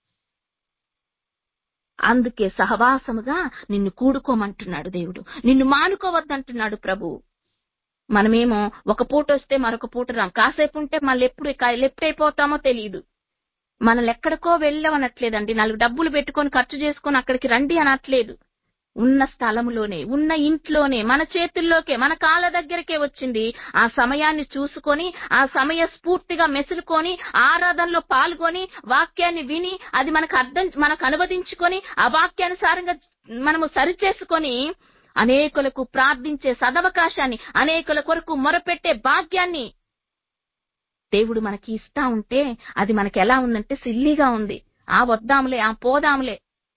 అందుకే సహవాసముగా నిన్ను కూడుకోమంటున్నాడు దేవుడు, నిన్ను మానుకోవద్దంటున్నాడు ప్రభు. మనమేమో ఒక పూట వస్తే మరొక పూట రాం, కాసేపు ఉంటే మళ్ళీ ఎప్పుడు లెఫ్ట్ అయిపోతామో తెలియదు. మనల్ని ఎక్కడికో వెళ్ళవనట్లేదండి, నాలుగు డబ్బులు పెట్టుకొని ఖర్చు చేసుకొని అక్కడికి రండి అనట్లేదు. ఉన్న స్థలములోనే, ఉన్న ఇంట్లోనే, మన చేతుల్లోకే, మన కాళ్ళ దగ్గరకే వచ్చింది. ఆ సమయాన్ని చూసుకొని, ఆ సమయ స్ఫూర్తిగా మెసులుకొని, ఆరాధనలో పాల్గొని, వాక్యాన్ని విని, అది మనకు అర్థం మనకు అనువదించుకొని, ఆ వాక్యానుసారంగా మనము సరిచేసుకొని అనేకులకు ప్రార్థించే సదవకాశాన్ని, అనేకుల కొరకు మొరపెట్టే భాగ్యాన్ని దేవుడు మనకి ఇస్తా ఉంటే అది మనకి ఎలా ఉందంటే సిల్లీగా ఉంది. ఆ వద్దాంలే, ఆ పోదాంలే.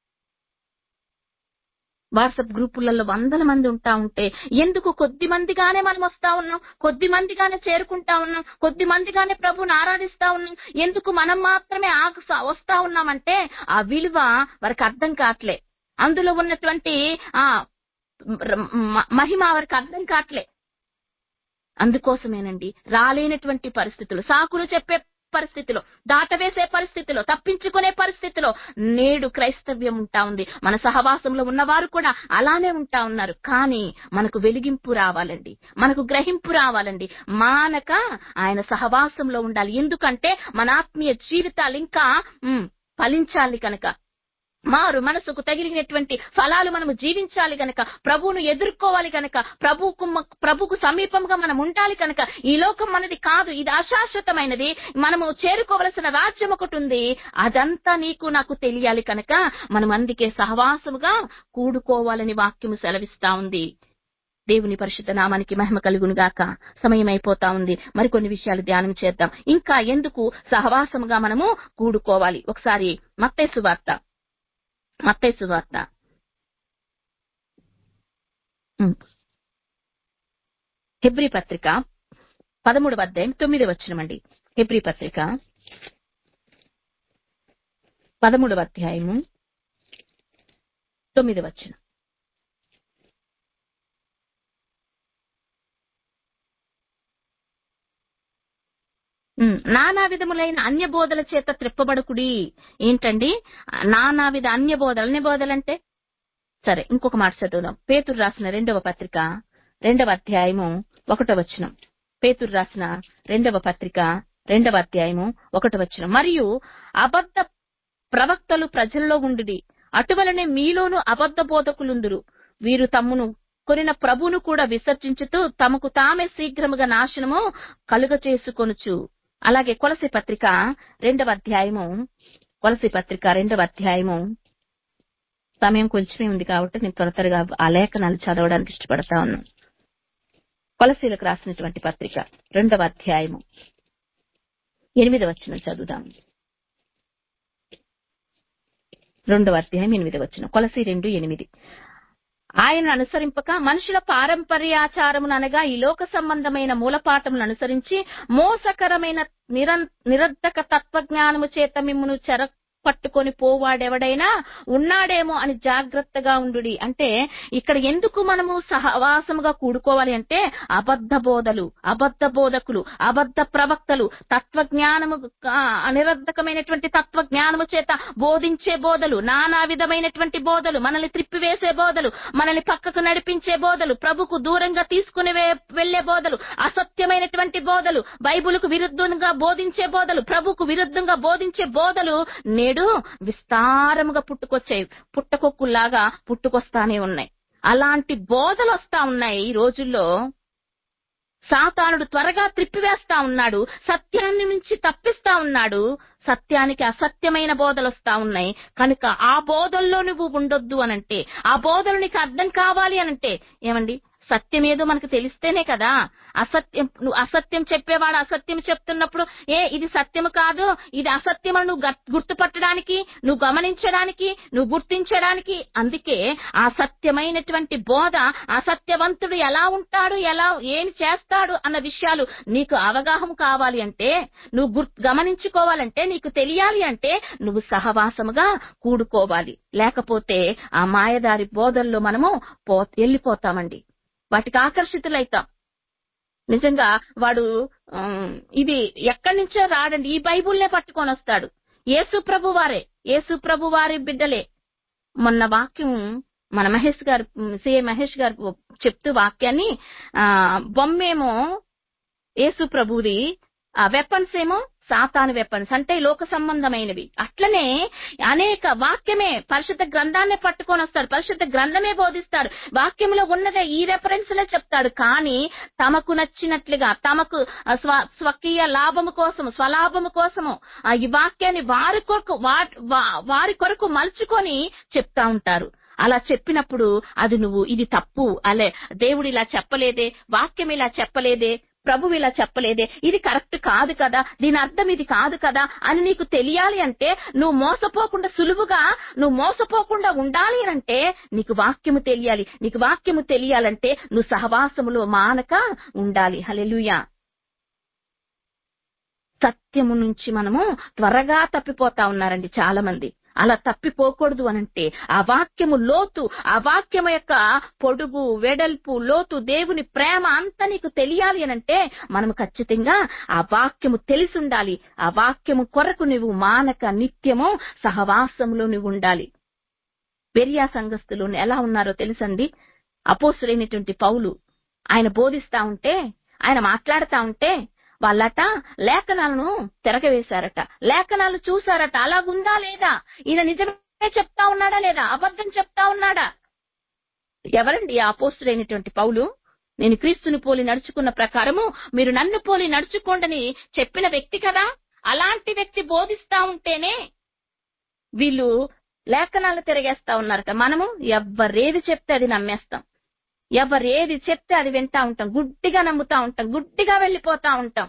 వాట్సాప్ గ్రూపులలో వందల మంది ఉంటా ఉంటే ఎందుకు కొద్ది మందిగానే మనం వస్తా ఉన్నాం, కొద్ది మందిగానే చేరుకుంటా ఉన్నాం, కొద్ది మందిగానే ప్రభుని ఆరాధిస్తా ఉన్నాం, ఎందుకు మనం మాత్రమే వస్తా ఉన్నామంటే ఆ విలువ వారికి అర్థం కావట్లే. అందులో ఉన్నటువంటి ఆ మహిమ వారికి అర్థం కావట్లే. అందుకోసమేనండి రాలేనటువంటి పరిస్థితులు, సాకులు చెప్పే పరిస్థితిలో, దాటవేసే పరిస్థితిలో, తప్పించుకునే పరిస్థితిలో నేడు క్రైస్తవ్యం ఉంటా ఉంది. మన సహవాసంలో ఉన్నవారు కూడా అలానే ఉంటా ఉన్నారు. కానీ మనకు వెలిగింపు రావాలండి, మనకు గ్రహింపు రావాలండి. మానక ఆయన సహవాసంలో ఉండాలి. ఎందుకంటే మన ఆత్మీయ జీవితాలు ఇంకా ఫలించాలి కనుక, మారు మనసుకు తగిలినటువంటి ఫలాలు మనము జీవించాలి గనక, ప్రభువును ఎదుర్కోవాలి గనక, ప్రభుకు ప్రభుకు సమీపంగా మనం ఉండాలి కనుక. ఈ లోకం మనది కాదు, ఇది అశాశ్వతమైనది. మనము చేరుకోవలసిన రాజ్యం ఒకటి ఉంది, అదంతా నీకు నాకు తెలియాలి కనుక మనం అందుకే సహవాసముగా కూడుకోవాలని వాక్యము సెలవిస్తా ఉంది. దేవుని పరిశుద్ధ నామానికి మహిమ కలుగును గాక. సమయం అయిపోతా ఉంది, మరికొన్ని విషయాలు ధ్యానం చేద్దాం. ఇంకా ఎందుకు సహవాసముగా మనము కూడుకోవాలి? ఒకసారి మత్తయి సువార్త మత్తయి సువార్త హెబ్రీ పత్రిక పదమూడవ అధ్యాయం తొమ్మిది వచనమండి. హెబ్రీ పత్రిక పదమూడవ అధ్యాయము తొమ్మిది వచనం. నానా విధములైన అన్య బోధల చేత త్రిప్పబడుకుడి. ఏంటండి నానా విధ అన్య బోధలు? అన్య బోధలంటే సరే, ఇంకొక మాట చదువుదాం. పేతురు రాసిన రెండవ పత్రిక రెండవ అధ్యాయము ఒకటో వచనం. పేతురు రాసిన రెండవ పత్రిక రెండవ అధ్యాయము ఒకటో వచనం. మరియు అబద్ధ ప్రవక్తలు ప్రజల్లో ఉండుడి, అటువలనే మీలోను అబద్ధ బోధకులుందురు. వీరు తమ్మును కొనిన ప్రభును కూడా విసర్జించుతూ తమకు తామే శీఘ్రముగా నాశనము కలుగ చేసుకొనుచు. అలాగే కొలసి పత్రిక రెండవ అధ్యాయము కొలసి పత్రిక రెండవ అధ్యాయము సమయం కొంచెమే ఉంది కాబట్టి నేను త్వర త్వరగా ఆ లేఖనాలు చదవడానికి ఇష్టపడతా ఉన్నాను. కొలసీలకు రాసినటువంటి పత్రిక రెండవ అధ్యాయము ఎనిమిదవ వచనం చదువుదాం. రెండవ అధ్యాయం ఎనిమిదవ వచనం. కొలసీ రెండు ఎనిమిది. ఆయన అనుసరింపక మనుషుల పారంపర్యాచారమును అనగా ఈ లోక సంబంధమైన మూలపాఠములను అనుసరించి మోసకరమైన నిరర్ధక తత్వజ్ఞానము చేత మిమ్మును చెర పట్టుకొని పోవాడెవడైనా ఉన్నాడేమో అని జాగ్రత్తగా ఉండుడి. అంటే ఇక్కడ ఎందుకు మనము సహవాసముగా కూడుకోవాలి అంటే అబద్ధ బోధలు, అబద్ధ బోధకులు, అబద్ధ ప్రవక్తలు, తత్వజ్ఞానము అనిరర్ధకమైనటువంటి తత్వజ్ఞానము చేత బోధించే బోధలు, నానా విధమైనటువంటి బోధలు, మనల్ని త్రిప్పివేసే బోధలు, మనల్ని పక్కకు నడిపించే బోధలు, ప్రభుకు దూరంగా తీసుకుని వెళ్లే బోధలు, అసత్యమైనటువంటి బోధలు, బైబిలుకు విరుద్ధంగా బోధించే బోధలు, ప్రభుకు విరుద్ధంగా బోధించే బోధలు నేడు విస్తారముగా పుట్టుకొచ్చాయి. పుట్టకొక్కుల్లాగా పుట్టుకొస్తానే ఉన్నాయి. అలాంటి బోధలు వస్తా ఉన్నాయి. ఈ రోజుల్లో సాతానుడు త్వరగా త్రిప్పివేస్తా ఉన్నాడు, సత్యాన్ని నుంచి తప్పిస్తా ఉన్నాడు. సత్యానికి అసత్యమైన బోధలు వస్తా ఉన్నాయి. కనుక ఆ బోధల్లో నువ్వు ఉండొద్దు అనంటే, ఆ బోధలు నీకు అర్థం కావాలి అనంటే, ఏమండి సత్యం ఏదో మనకు తెలిస్తేనే కదా. అసత్యం నువ్వు అసత్యం చెప్పేవాడు అసత్యం చెప్తున్నప్పుడు ఏ ఇది సత్యము కాదు, ఇది అసత్యం అని నువ్వు గుర్తుపట్టడానికి, నువ్వు గమనించడానికి, నువ్వు గుర్తించడానికి. అందుకే ఆ సత్యమైనటువంటి బోధ, అసత్యవంతుడు ఎలా ఉంటాడు, ఎలా ఏమి చేస్తాడు అన్న విషయాలు నీకు అవగాహన కావాలి అంటే, నువ్వు గుర్తు గమనించుకోవాలంటే, నీకు తెలియాలి అంటే నువ్వు సహవాసముగా కూడుకోవాలి. లేకపోతే ఆ మాయదారి బోధల్లో మనము పో వెళ్ళిపోతామండి, వాటికి ఆకర్షితులైతాం. నిజంగా వాడు ఇది ఎక్కడి నుంచో రాడండి, ఈ బైబుల్నే పట్టుకొని వస్తాడు. యేసు ప్రభు వారే, యేసు ప్రభు వారి బిడ్డలే. మొన్న వాక్యం మన మహేష్ గారు, సిఏ మహేష్ గారు చెప్తూ వాక్యాన్ని, ఆ బొమ్మేమో యేసు ప్రభుది, ఆ వెపన్స్ ఏమో సాతాను వెపన్స్, అంటే లోక సంబంధమైనవి. అట్లనే అనేక వాక్యమే పరిశుద్ధ గ్రంథాన్ని పట్టుకొని వస్తాడు, పరిశుద్ధ గ్రంథమే బోధిస్తాడు, వాక్యంలో ఉన్నదే ఈ రెఫరెన్స్ లే చెప్తాడు. కానీ తమకు నచ్చినట్లుగా, తమకు స్వ స్వకీయ లాభము కోసము, స్వలాభము కోసము ఈ వాక్యాన్ని వారి కొరకు వారి కొరకు మలుచుకొని చెప్తా ఉంటారు. అలా చెప్పినప్పుడు అది నువ్వు ఇది తప్పు, అలే దేవుడు ఇలా చెప్పలేదే, వాక్యం ఇలా చెప్పలేదే, ప్రభువు ఇలా చెప్పలేదే, ఇది కరెక్ట్ కాదు కదా, దీని అర్థం ఇది కాదు కదా అని నీకు తెలియాలి అంటే, నువ్వు మోసపోకుండా, సులువుగా నువ్వు మోసపోకుండా ఉండాలి అంటే నీకు వాక్యము తెలియాలి. నీకు వాక్యము తెలియాలంటే నువ్వు సహవాసములో మానక ఉండాలి. హల్లెలూయా. సత్యము నుంచి మనము త్వరగా తప్పిపోతా ఉన్నారండి చాలా మంది. అలా తప్పిపోకూడదు అనంటే ఆ వాక్యము లోతు, ఆ వాక్యము యొక్క పొడుగు, వెడల్పు, లోతు, దేవుని ప్రేమ అంతా నీకు తెలియాలి అనంటే మనము ఖచ్చితంగా ఆ వాక్యము తెలిసి ఉండాలి. ఆ వాక్యము కొరకు నువ్వు మానక నిత్యము సహవాసములో నువ్వు ఉండాలి. బెరియా సంఘస్థులు ఎలా ఉన్నారో తెలుసండి. అపోస్తలుడైనటువంటి పౌలు ఆయన బోధిస్తా ఉంటే, ఆయన మాట్లాడుతా ఉంటే వాళ్ళట లేఖనాలను తిరగవేశారట, లేఖనాలు చూశారట. అలాగుందా లేదా, ఈయన నిజమే చెప్తా ఉన్నాడా లేదా, అబద్ధం చెప్తా ఉన్నాడా? ఎవరండి ఆ అపోస్తలుడైనటువంటి పౌలు? నేను క్రీస్తుని పోలి నడుచుకున్న ప్రకారము మీరు నన్ను పోలి నడుచుకోండని చెప్పిన వ్యక్తి కదా. అలాంటి వ్యక్తి బోధిస్తా ఉంటేనే వీళ్ళు లేఖనాలు తిరగేస్తా ఉన్నారట. మనము ఎవరేది చెప్తే అది నమ్మేస్తాం, ఎవరేది చెప్తే అది వింటా ఉంటాం, గుడ్డిగా నమ్ముతా ఉంటాం, గుడ్డిగా వెళ్ళిపోతా ఉంటాం.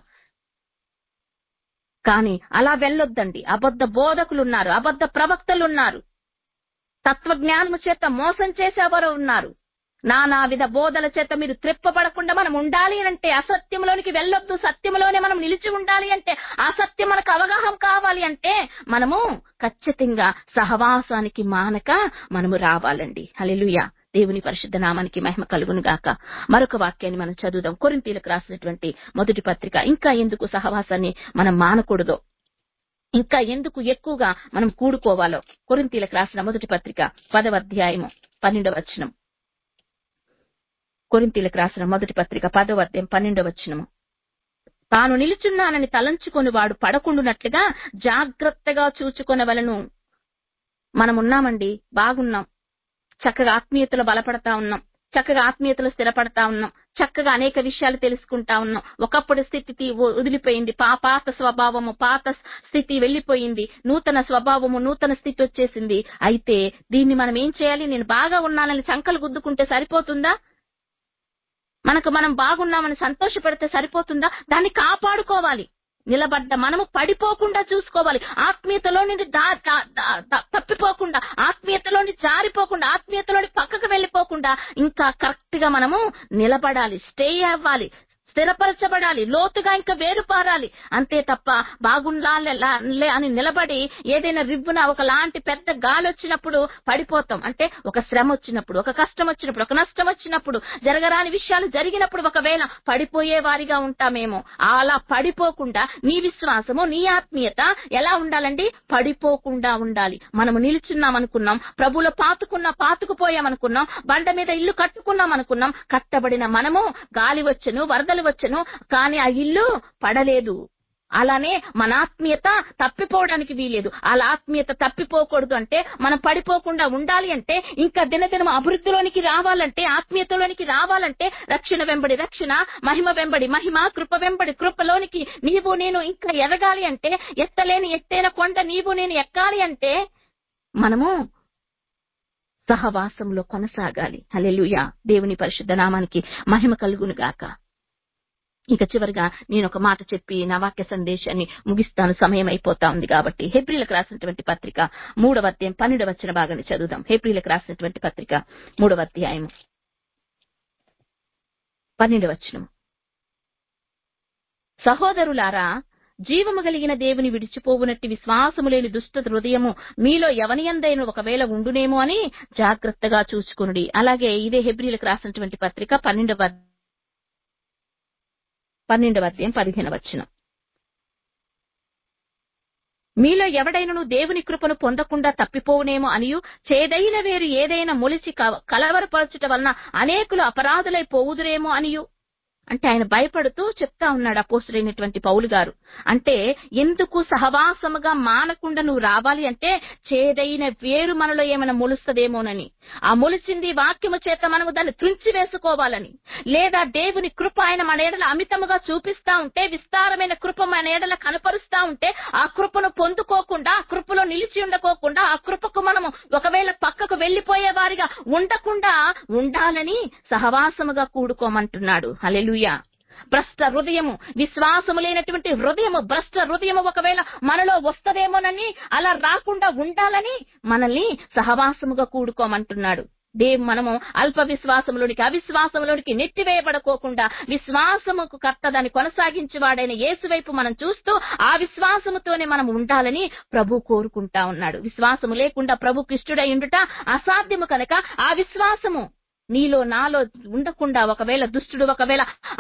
కానీ అలా వెళ్ళొద్దండి. అబద్ధ బోధకులు ఉన్నారు, అబద్ధ ప్రవక్తలు ఉన్నారు, తత్వజ్ఞానము చేత మోసం చేసేవారు ఉన్నారు. నానా విధ బోధల చేత మీరు త్రిప్పబడకుండా మనం ఉండాలి అంటే అసత్యంలోనికి వెళ్ళొద్దు, సత్యంలోనే మనం నిలిచి ఉండాలి అంటే, ఆ సత్యం మనకు అవగాహన కావాలి అంటే మనము ఖచ్చితంగా సహవాసానికి మానక మనము రావాలండి. హల్లెలూయా. దేవుని పరిశుద్ధ నామానికి మహిమ కలుగును గాక. మరొక వాక్యాన్ని మనం చదువుదాం. కొరింథీయులకు రాసినటువంటి మొదటి పత్రిక. ఇంకా ఎందుకు సహవాసాన్ని మనం మానకూడదో, ఇంకా ఎందుకు ఎక్కువగా మనం కూడుకోవాలో, కొరింథీయులకు రాసిన మొదటి పత్రిక పదవ అధ్యాయము పన్నెండవ వచనం. కొరింథీయులకు రాసిన మొదటి పత్రిక పదవ అధ్యాయం పన్నెండవ వచనము. తాను నిలుచున్నానని తలంచుకొని వాడు పడకుండునట్లుగా జాగ్రత్తగా చూచుకొనవలెను. మనం ఉన్నామండి, బాగున్నాం, చక్కగా ఆత్మీయతలో బలపడతా ఉన్నాం, చక్కగా ఆత్మీయతలో స్థిరపడతా ఉన్నాం, చక్కగా అనేక విషయాలు తెలుసుకుంటా ఉన్నాం. ఒకప్పుడు స్థితి వదిలిపోయింది, పాత స్వభావము, పాత స్థితి వెళ్లిపోయింది, నూతన స్వభావము, నూతన స్థితి వచ్చేసింది. అయితే దీన్ని మనం ఏం చేయాలి? నేను బాగా ఉన్నానని సంకలు గుద్దుకుంటే సరిపోతుందా? మనకు మనం బాగున్నామని సంతోషపడితే సరిపోతుందా? దాన్ని కాపాడుకోవాలి. నిలబడ్డ మనము పడిపోకుండా చూసుకోవాలి. ఆత్మీయతలోని తప్పిపోకుండా, ఆత్మీయతలోని జారిపోకుండా, ఆత్మీయతలోని పక్కకు వెళ్లిపోకుండా ఇంకా కరెక్ట్ గా మనము నిలబడాలి, స్టే అవ్వాలి. స్థిరపరచబడాలి, లోతుగా ఇంకా వేరుపారాలి. అంతే తప్ప బాగుండాలే అని నిలబడి ఏదైనా రివ్వున ఒకలాంటి పెద్ద గాలి వచ్చినప్పుడు పడిపోతాం. అంటే ఒక శ్రమ వచ్చినప్పుడు, ఒక కష్టం వచ్చినప్పుడు, ఒక నష్టం వచ్చినప్పుడు, జరగరాని విషయాలు జరిగినప్పుడు ఒకవేళ పడిపోయే వారిగా ఉంటామేమో. అలా పడిపోకుండా నీ విశ్వాసము, నీ ఆత్మీయత ఎలా ఉండాలండి? పడిపోకుండా ఉండాలి. మనము నిలుచున్నాం అనుకున్నాం, ప్రభువులో పాతుకున్నా పాతుకుపోయామనుకున్నాం, బండ మీద ఇల్లు కట్టుకున్నాం అనుకున్నాం, కట్టబడిన మనము గాలి వచ్చెను, వరదలు వచ్చెను, కానీ ఆ ఇల్లు పడలేదు. అలానే మన ఆత్మీయత తప్పిపోవడానికి వీలేదు. అలా ఆత్మీయత తప్పిపోకూడదు అంటే, మనం పడిపోకుండా ఉండాలి అంటే, ఇంకా దినదినం అభివృద్ధిలోనికి రావాలంటే, ఆత్మీయతలోనికి రావాలంటే, రక్షణ వెంబడి రక్షణ, మహిమ వెంబడి మహిమ, కృప వెంబడి కృపలోనికి నీవు నేను ఇంకా ఎదగాలి అంటే, ఎత్తలేని ఎత్తైన కొండ నీవు నేను ఎక్కాలి అంటే మనము సహవాసంలో కొనసాగాలి. హల్లెలూయా. దేవుని పరిశుద్ధ నామానికి మహిమ కలుగును గాక. ఇక చివరిగా నేను ఒక మాట చెప్పి నా వాక్య సందేశాన్ని ముగిస్తాను, సమయం అయిపోతా ఉంది కాబట్టి. హెబ్రీలకు రాసినటువంటి పత్రిక మూడవ అధ్యాయం పన్నెండవ వచన భాగాన్ని చదువుదాం. హెబ్రీలకు రాసినటువంటి పత్రిక మూడవ అధ్యాయం పన్నెండవ వచనం. సహోదరులారా, జీవము కలిగిన దేవుని విడిచిపోవునట్టి విశ్వాసము లేని దుష్ట హృదయము మీలో ఎవనియందైన ఒకవేళ ఉండునేమో అని జాగ్రత్తగా చూసుకునుడి. అలాగే ఇదే హెబ్రీలకు రాసినటువంటి పత్రిక పన్నెండవ పన్నెండవ అధ్యాయం పదిహేనవ వచనం. మీలో ఎవడైనను దేవుని కృపను పొందకుండా తప్పిపోవునేమో అనియు, చేదైన వేరు ఏదైనా మొలిచి కలవరపరచుట వలన అనేకులు అపరాధులై పోవుదురేమో అనియు. అంటే ఆయన భయపడుతూ చెప్తా ఉన్నాడు అపోస్తలుడైనటువంటి పౌలు గారు. అంటే ఎందుకు సహవాసముగా మానకుండా నువ్వు రావాలి అంటే, చేదైన వేరు మనలో ఏమైనా మొలుస్తుందేమోనని. ఆ మొలిచింది వాక్యము చేత మనము దాన్ని త్రుంచి వేసుకోవాలని, లేదా దేవుని కృప ఆయన మన ఎడల అమితముగా చూపిస్తా ఉంటే, విస్తారమైన కృప మన ఎడల కనపరుస్తా ఉంటే, ఆ కృపను పొందుకోకుండా, ఆ కృపలో నిలిచి ఉండకోకుండా, ఆ కృపకు మనము ఒకవేళ పక్కకు వెళ్లిపోయే వారిగా ఉండకుండా ఉండాలని సహవాసముగా కూడుకోమంటున్నాడు. హల్లెలూయా. భ్రష్ట హృదయము, విశ్వాసము లేనటువంటి హృదయము, భ్రష్ట హృదయము ఒకవేళ మనలో వస్తదేమోనని, అలా రాకుండా ఉండాలని మనల్ని సహవాసముగా కూడుకోమంటున్నాడు. దేవు మనము అల్ప విశ్వాసంలోనికి, అవిశ్వాసంలోనికి నెట్టివేయబడకోకుండా, విశ్వాసముకు కర్త దాన్ని కొనసాగించేవాడైన యేసు వైపు మనం చూస్తూ ఆ విశ్వాసముతోనే మనం ఉండాలని ప్రభు కోరుకుంటా ఉన్నాడు. విశ్వాసము లేకుండా ప్రభుకు ఇష్టడై ఉండుట అసాధ్యము కనుక ఆ విశ్వాసము నీలో నాలో ఉండకుండా, ఒకవేళ దుష్టుడు ఒకవేళ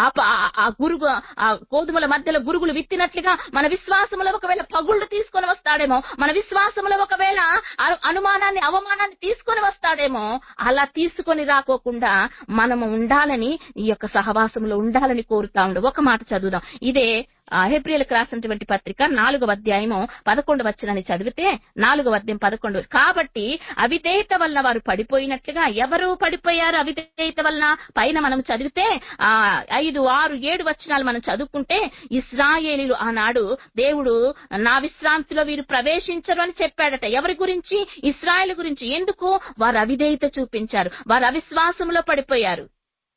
ఆ గురుగు ఆ గోధుమల మధ్యలో గురుగులు విత్తినట్లుగా మన విశ్వాసములో ఒకవేళ పగుళ్ళు తీసుకొని వస్తాడేమో, మన విశ్వాసములో ఒకవేళ అనుమానాన్ని అవమానాన్ని తీసుకొని వస్తాడేమో, అలా తీసుకొని రాకోకుండా మనము ఉండాలని, ఈ యొక్క సహవాసంలో ఉండాలని కోరుతా ఉండు. ఒక మాట చదువుదాం. ఇదే హెబ్రీయులకు రాసినటువంటి పత్రిక నాలుగవ అధ్యాయము పదకొండవ వచనాన్ని చదివితే, నాలుగవ అధ్యాయం పదకొండు. కాబట్టి అవిధేయత వలన వారు పడిపోయినట్లుగా, ఎవరు పడిపోయారు అవిధేయత వలన? పైన మనం చదివితే ఆ ఐదు ఆరు ఏడు వచనాలు మనం చదువుకుంటే, ఇశ్రాయేలీయులు ఆనాడు దేవుడు నా విశ్రాంతిలో వీరు ప్రవేశించరు అని చెప్పాడట. ఎవరి గురించి? ఇశ్రాయేలు గురించి. ఎందుకు? వారు అవిధేయత చూపించారు, వారు అవిశ్వాసంలో పడిపోయారు,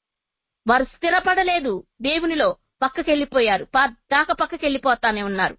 వారు స్థిరపడలేదు దేవునిలో, పక్కకెళ్ళిపోయారు, దాకా పక్కకెళ్ళిపోతానే ఉన్నారు.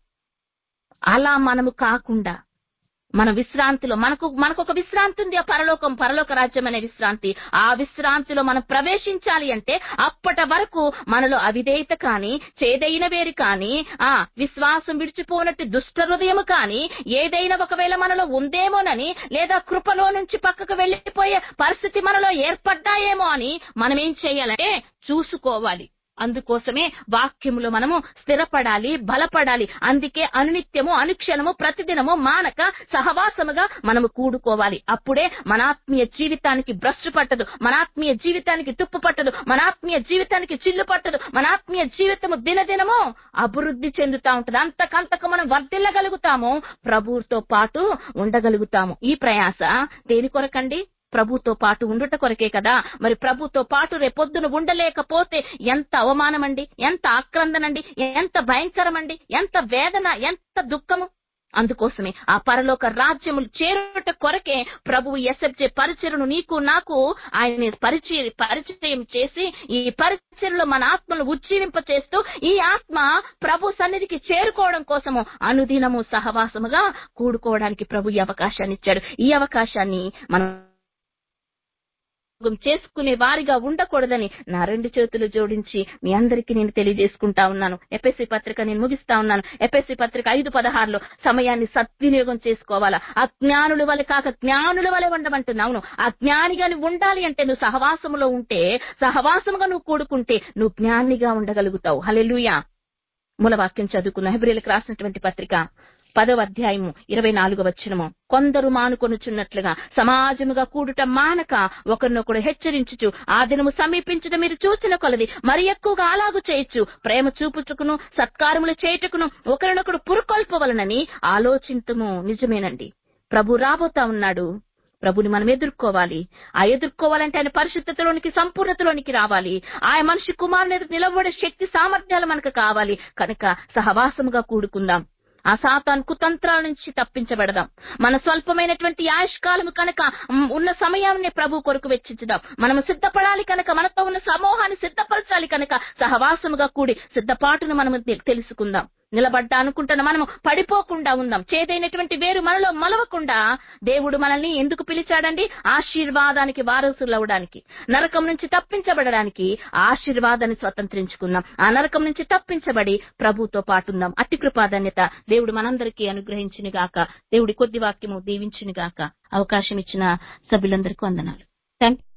అలా మనము కాకుండా మన విశ్రాంతిలో, మనకు మనకు ఒక విశ్రాంతి ఉంది, ఆ పరలోకం, పరలోక రాజ్యం అనే విశ్రాంతి. ఆ విశ్రాంతిలో మనం ప్రవేశించాలి అంటే అప్పటి వరకు మనలో అవిధేయత కానీ, చేదైన వేరు కానీ, ఆ విశ్వాసం విడిచిపోనట్టు దుష్ట హృదయము కానీ ఏదైనా ఒకవేళ మనలో ఉందేమోనని, లేదా కృపలో నుంచి పక్కకు వెళ్లిపోయే పరిస్థితి మనలో ఏర్పడ్డాయేమో అని మనం ఏం చేయాలంటే చూసుకోవాలి. అందుకోసమే వాక్యములో మనము స్థిరపడాలి, బలపడాలి. అందుకే అనునిత్యము, అనుక్షణము, ప్రతిదినము మానక సహవాసముగా మనము కూడుకోవాలి. అప్పుడే మన ఆత్మీయ జీవితానికి భ్రష్టు పట్టదు, మన ఆత్మీయ జీవితానికి తుప్పు పట్టదు, మన ఆత్మీయ జీవితానికి చిల్లు పట్టదు. మన ఆత్మీయ జీవితము దినదినము అభివృద్ధి చెందుతా ఉంటది. అంతకంతకు మనం వర్ధిల్లగలుగుతాము, ప్రభువుతో పాటు ఉండగలుగుతాము. ఈ ప్రయాస దేని కొరకండి? ప్రభుతో పాటు ఉండుట కొరకే కదా. మరి ప్రభుతో పాటు రేపొద్దున ఉండలేకపోతే ఎంత అవమానమండి, ఎంత ఆక్రందనండి, ఎంత భయంకరమండి, ఎంత వేదన, ఎంత దుఃఖము. అందుకోసమే ఆ పరలోక రాజ్యములు చేరుట కొరకే ప్రభువు ఎసెప్చే పరిచయను నీకు నాకు ఆయన పరిచయ పరిచయం చేసి, ఈ పరిచయలో మన ఆత్మను ఉజ్జీవింప చేస్తూ, ఈ ఆత్మ ప్రభు సన్నిధికి చేరుకోవడం కోసము అనుదినము సహవాసముగా కూడుకోవడానికి ప్రభు ఈ అవకాశాన్ని ఇచ్చాడు. ఈ అవకాశాన్ని మనం చేసుకునే వారిగా ఉండకూడదని నా రెండు చేతులు జోడించి మీ అందరికీ నేను తెలియజేసుకుంటా ఉన్నాను. ఎఫెసీ పత్రిక నేను ముగిస్తా ఉన్నాను. ఎఫెసీ పత్రిక ఐదు పదహారులో సమయాన్ని సద్వినియోగం చేసుకోవాలా. అజ్ఞానుల వలె కాక జ్ఞానుల వలె ఉండమంటున్నావును. అజ్ఞానిగా నువ్వు ఉండాలి అంటే నువ్వు సహవాసములో ఉంటే, సహవాసముగా నువ్వు కూడుకుంటే నువ్వు జ్ఞానిగా ఉండగలుగుతావు. హల్లెలూయా. మూలవాక్యం చదువుకున్న హెబ్రీయులకు రాసినటువంటి పత్రిక పదవ అధ్యాయము ఇరవై నాలుగవ వచనము. కొందరు మానుకొనుచున్నట్లుగా సమాజముగా కూడుట మానక ఒకరినొకడు హెచ్చరించుచు ఆ దినము సమీపించడం మీరు చూసిన కొలది మరి ఎక్కువగా అలాగు చేయొచ్చు, ప్రేమ చూపుటకును సత్కారములు చేయుటకును ఒకరినొకడు పురుకొల్పవలనని ఆలోచింతుము. నిజమేనండి, ప్రభు రాబోతా ఉన్నాడు. ప్రభుని మనం ఎదుర్కోవాలి. ఆ ఎదుర్కోవాలంటే ఆయన పరిశుద్ధతలోనికి, సంపూర్ణతలోనికి రావాలి. ఆయన మనిషి కుమారుని ఎదురు నిలబడే శక్తి సామర్థ్యాలు మనకు కావాలి. కనుక సహవాసముగా కూడుకుందాం. ఆ సాతాను కుతంత్రాల నుంచి తప్పించబడదాం. మన స్వల్పమైనటువంటి ఆయుష్కాలము కనుక ఉన్న సమయాన్ని ప్రభు కొరకు వెచ్చించుదాం. మనము సిద్ధపడాలి కనుక, మనతో ఉన్న సమూహాన్ని సిద్ధపరచాలి కనుక సహవాసముగా కూడి సిద్ధపాటును మనము తెలుసుకుందాం. నిలబడ్డా అనుకుంటున్న మనము పడిపోకుండా ఉందాం. చేదైనటువంటి వేరు మనలో మలవకుండా దేవుడు మనల్ని ఎందుకు పిలిచాడండి? ఆశీర్వాదానికి వారసులవడానికి, నరకం నుంచి తప్పించబడడానికి, ఆశీర్వాదాన్ని స్వతంత్రించుకుందాం. ఆ నరకం నుంచి తప్పించబడి ప్రభుతో పాటుందాం. అతి కృపాధన్యత దేవుడు మనందరికీ అనుగ్రహించును గాక. దేవుడి కొద్ది వాక్యము దీవించును గాక. అవకాశం ఇచ్చిన సభ్యులందరికీ వందనాలు. థ్యాంక్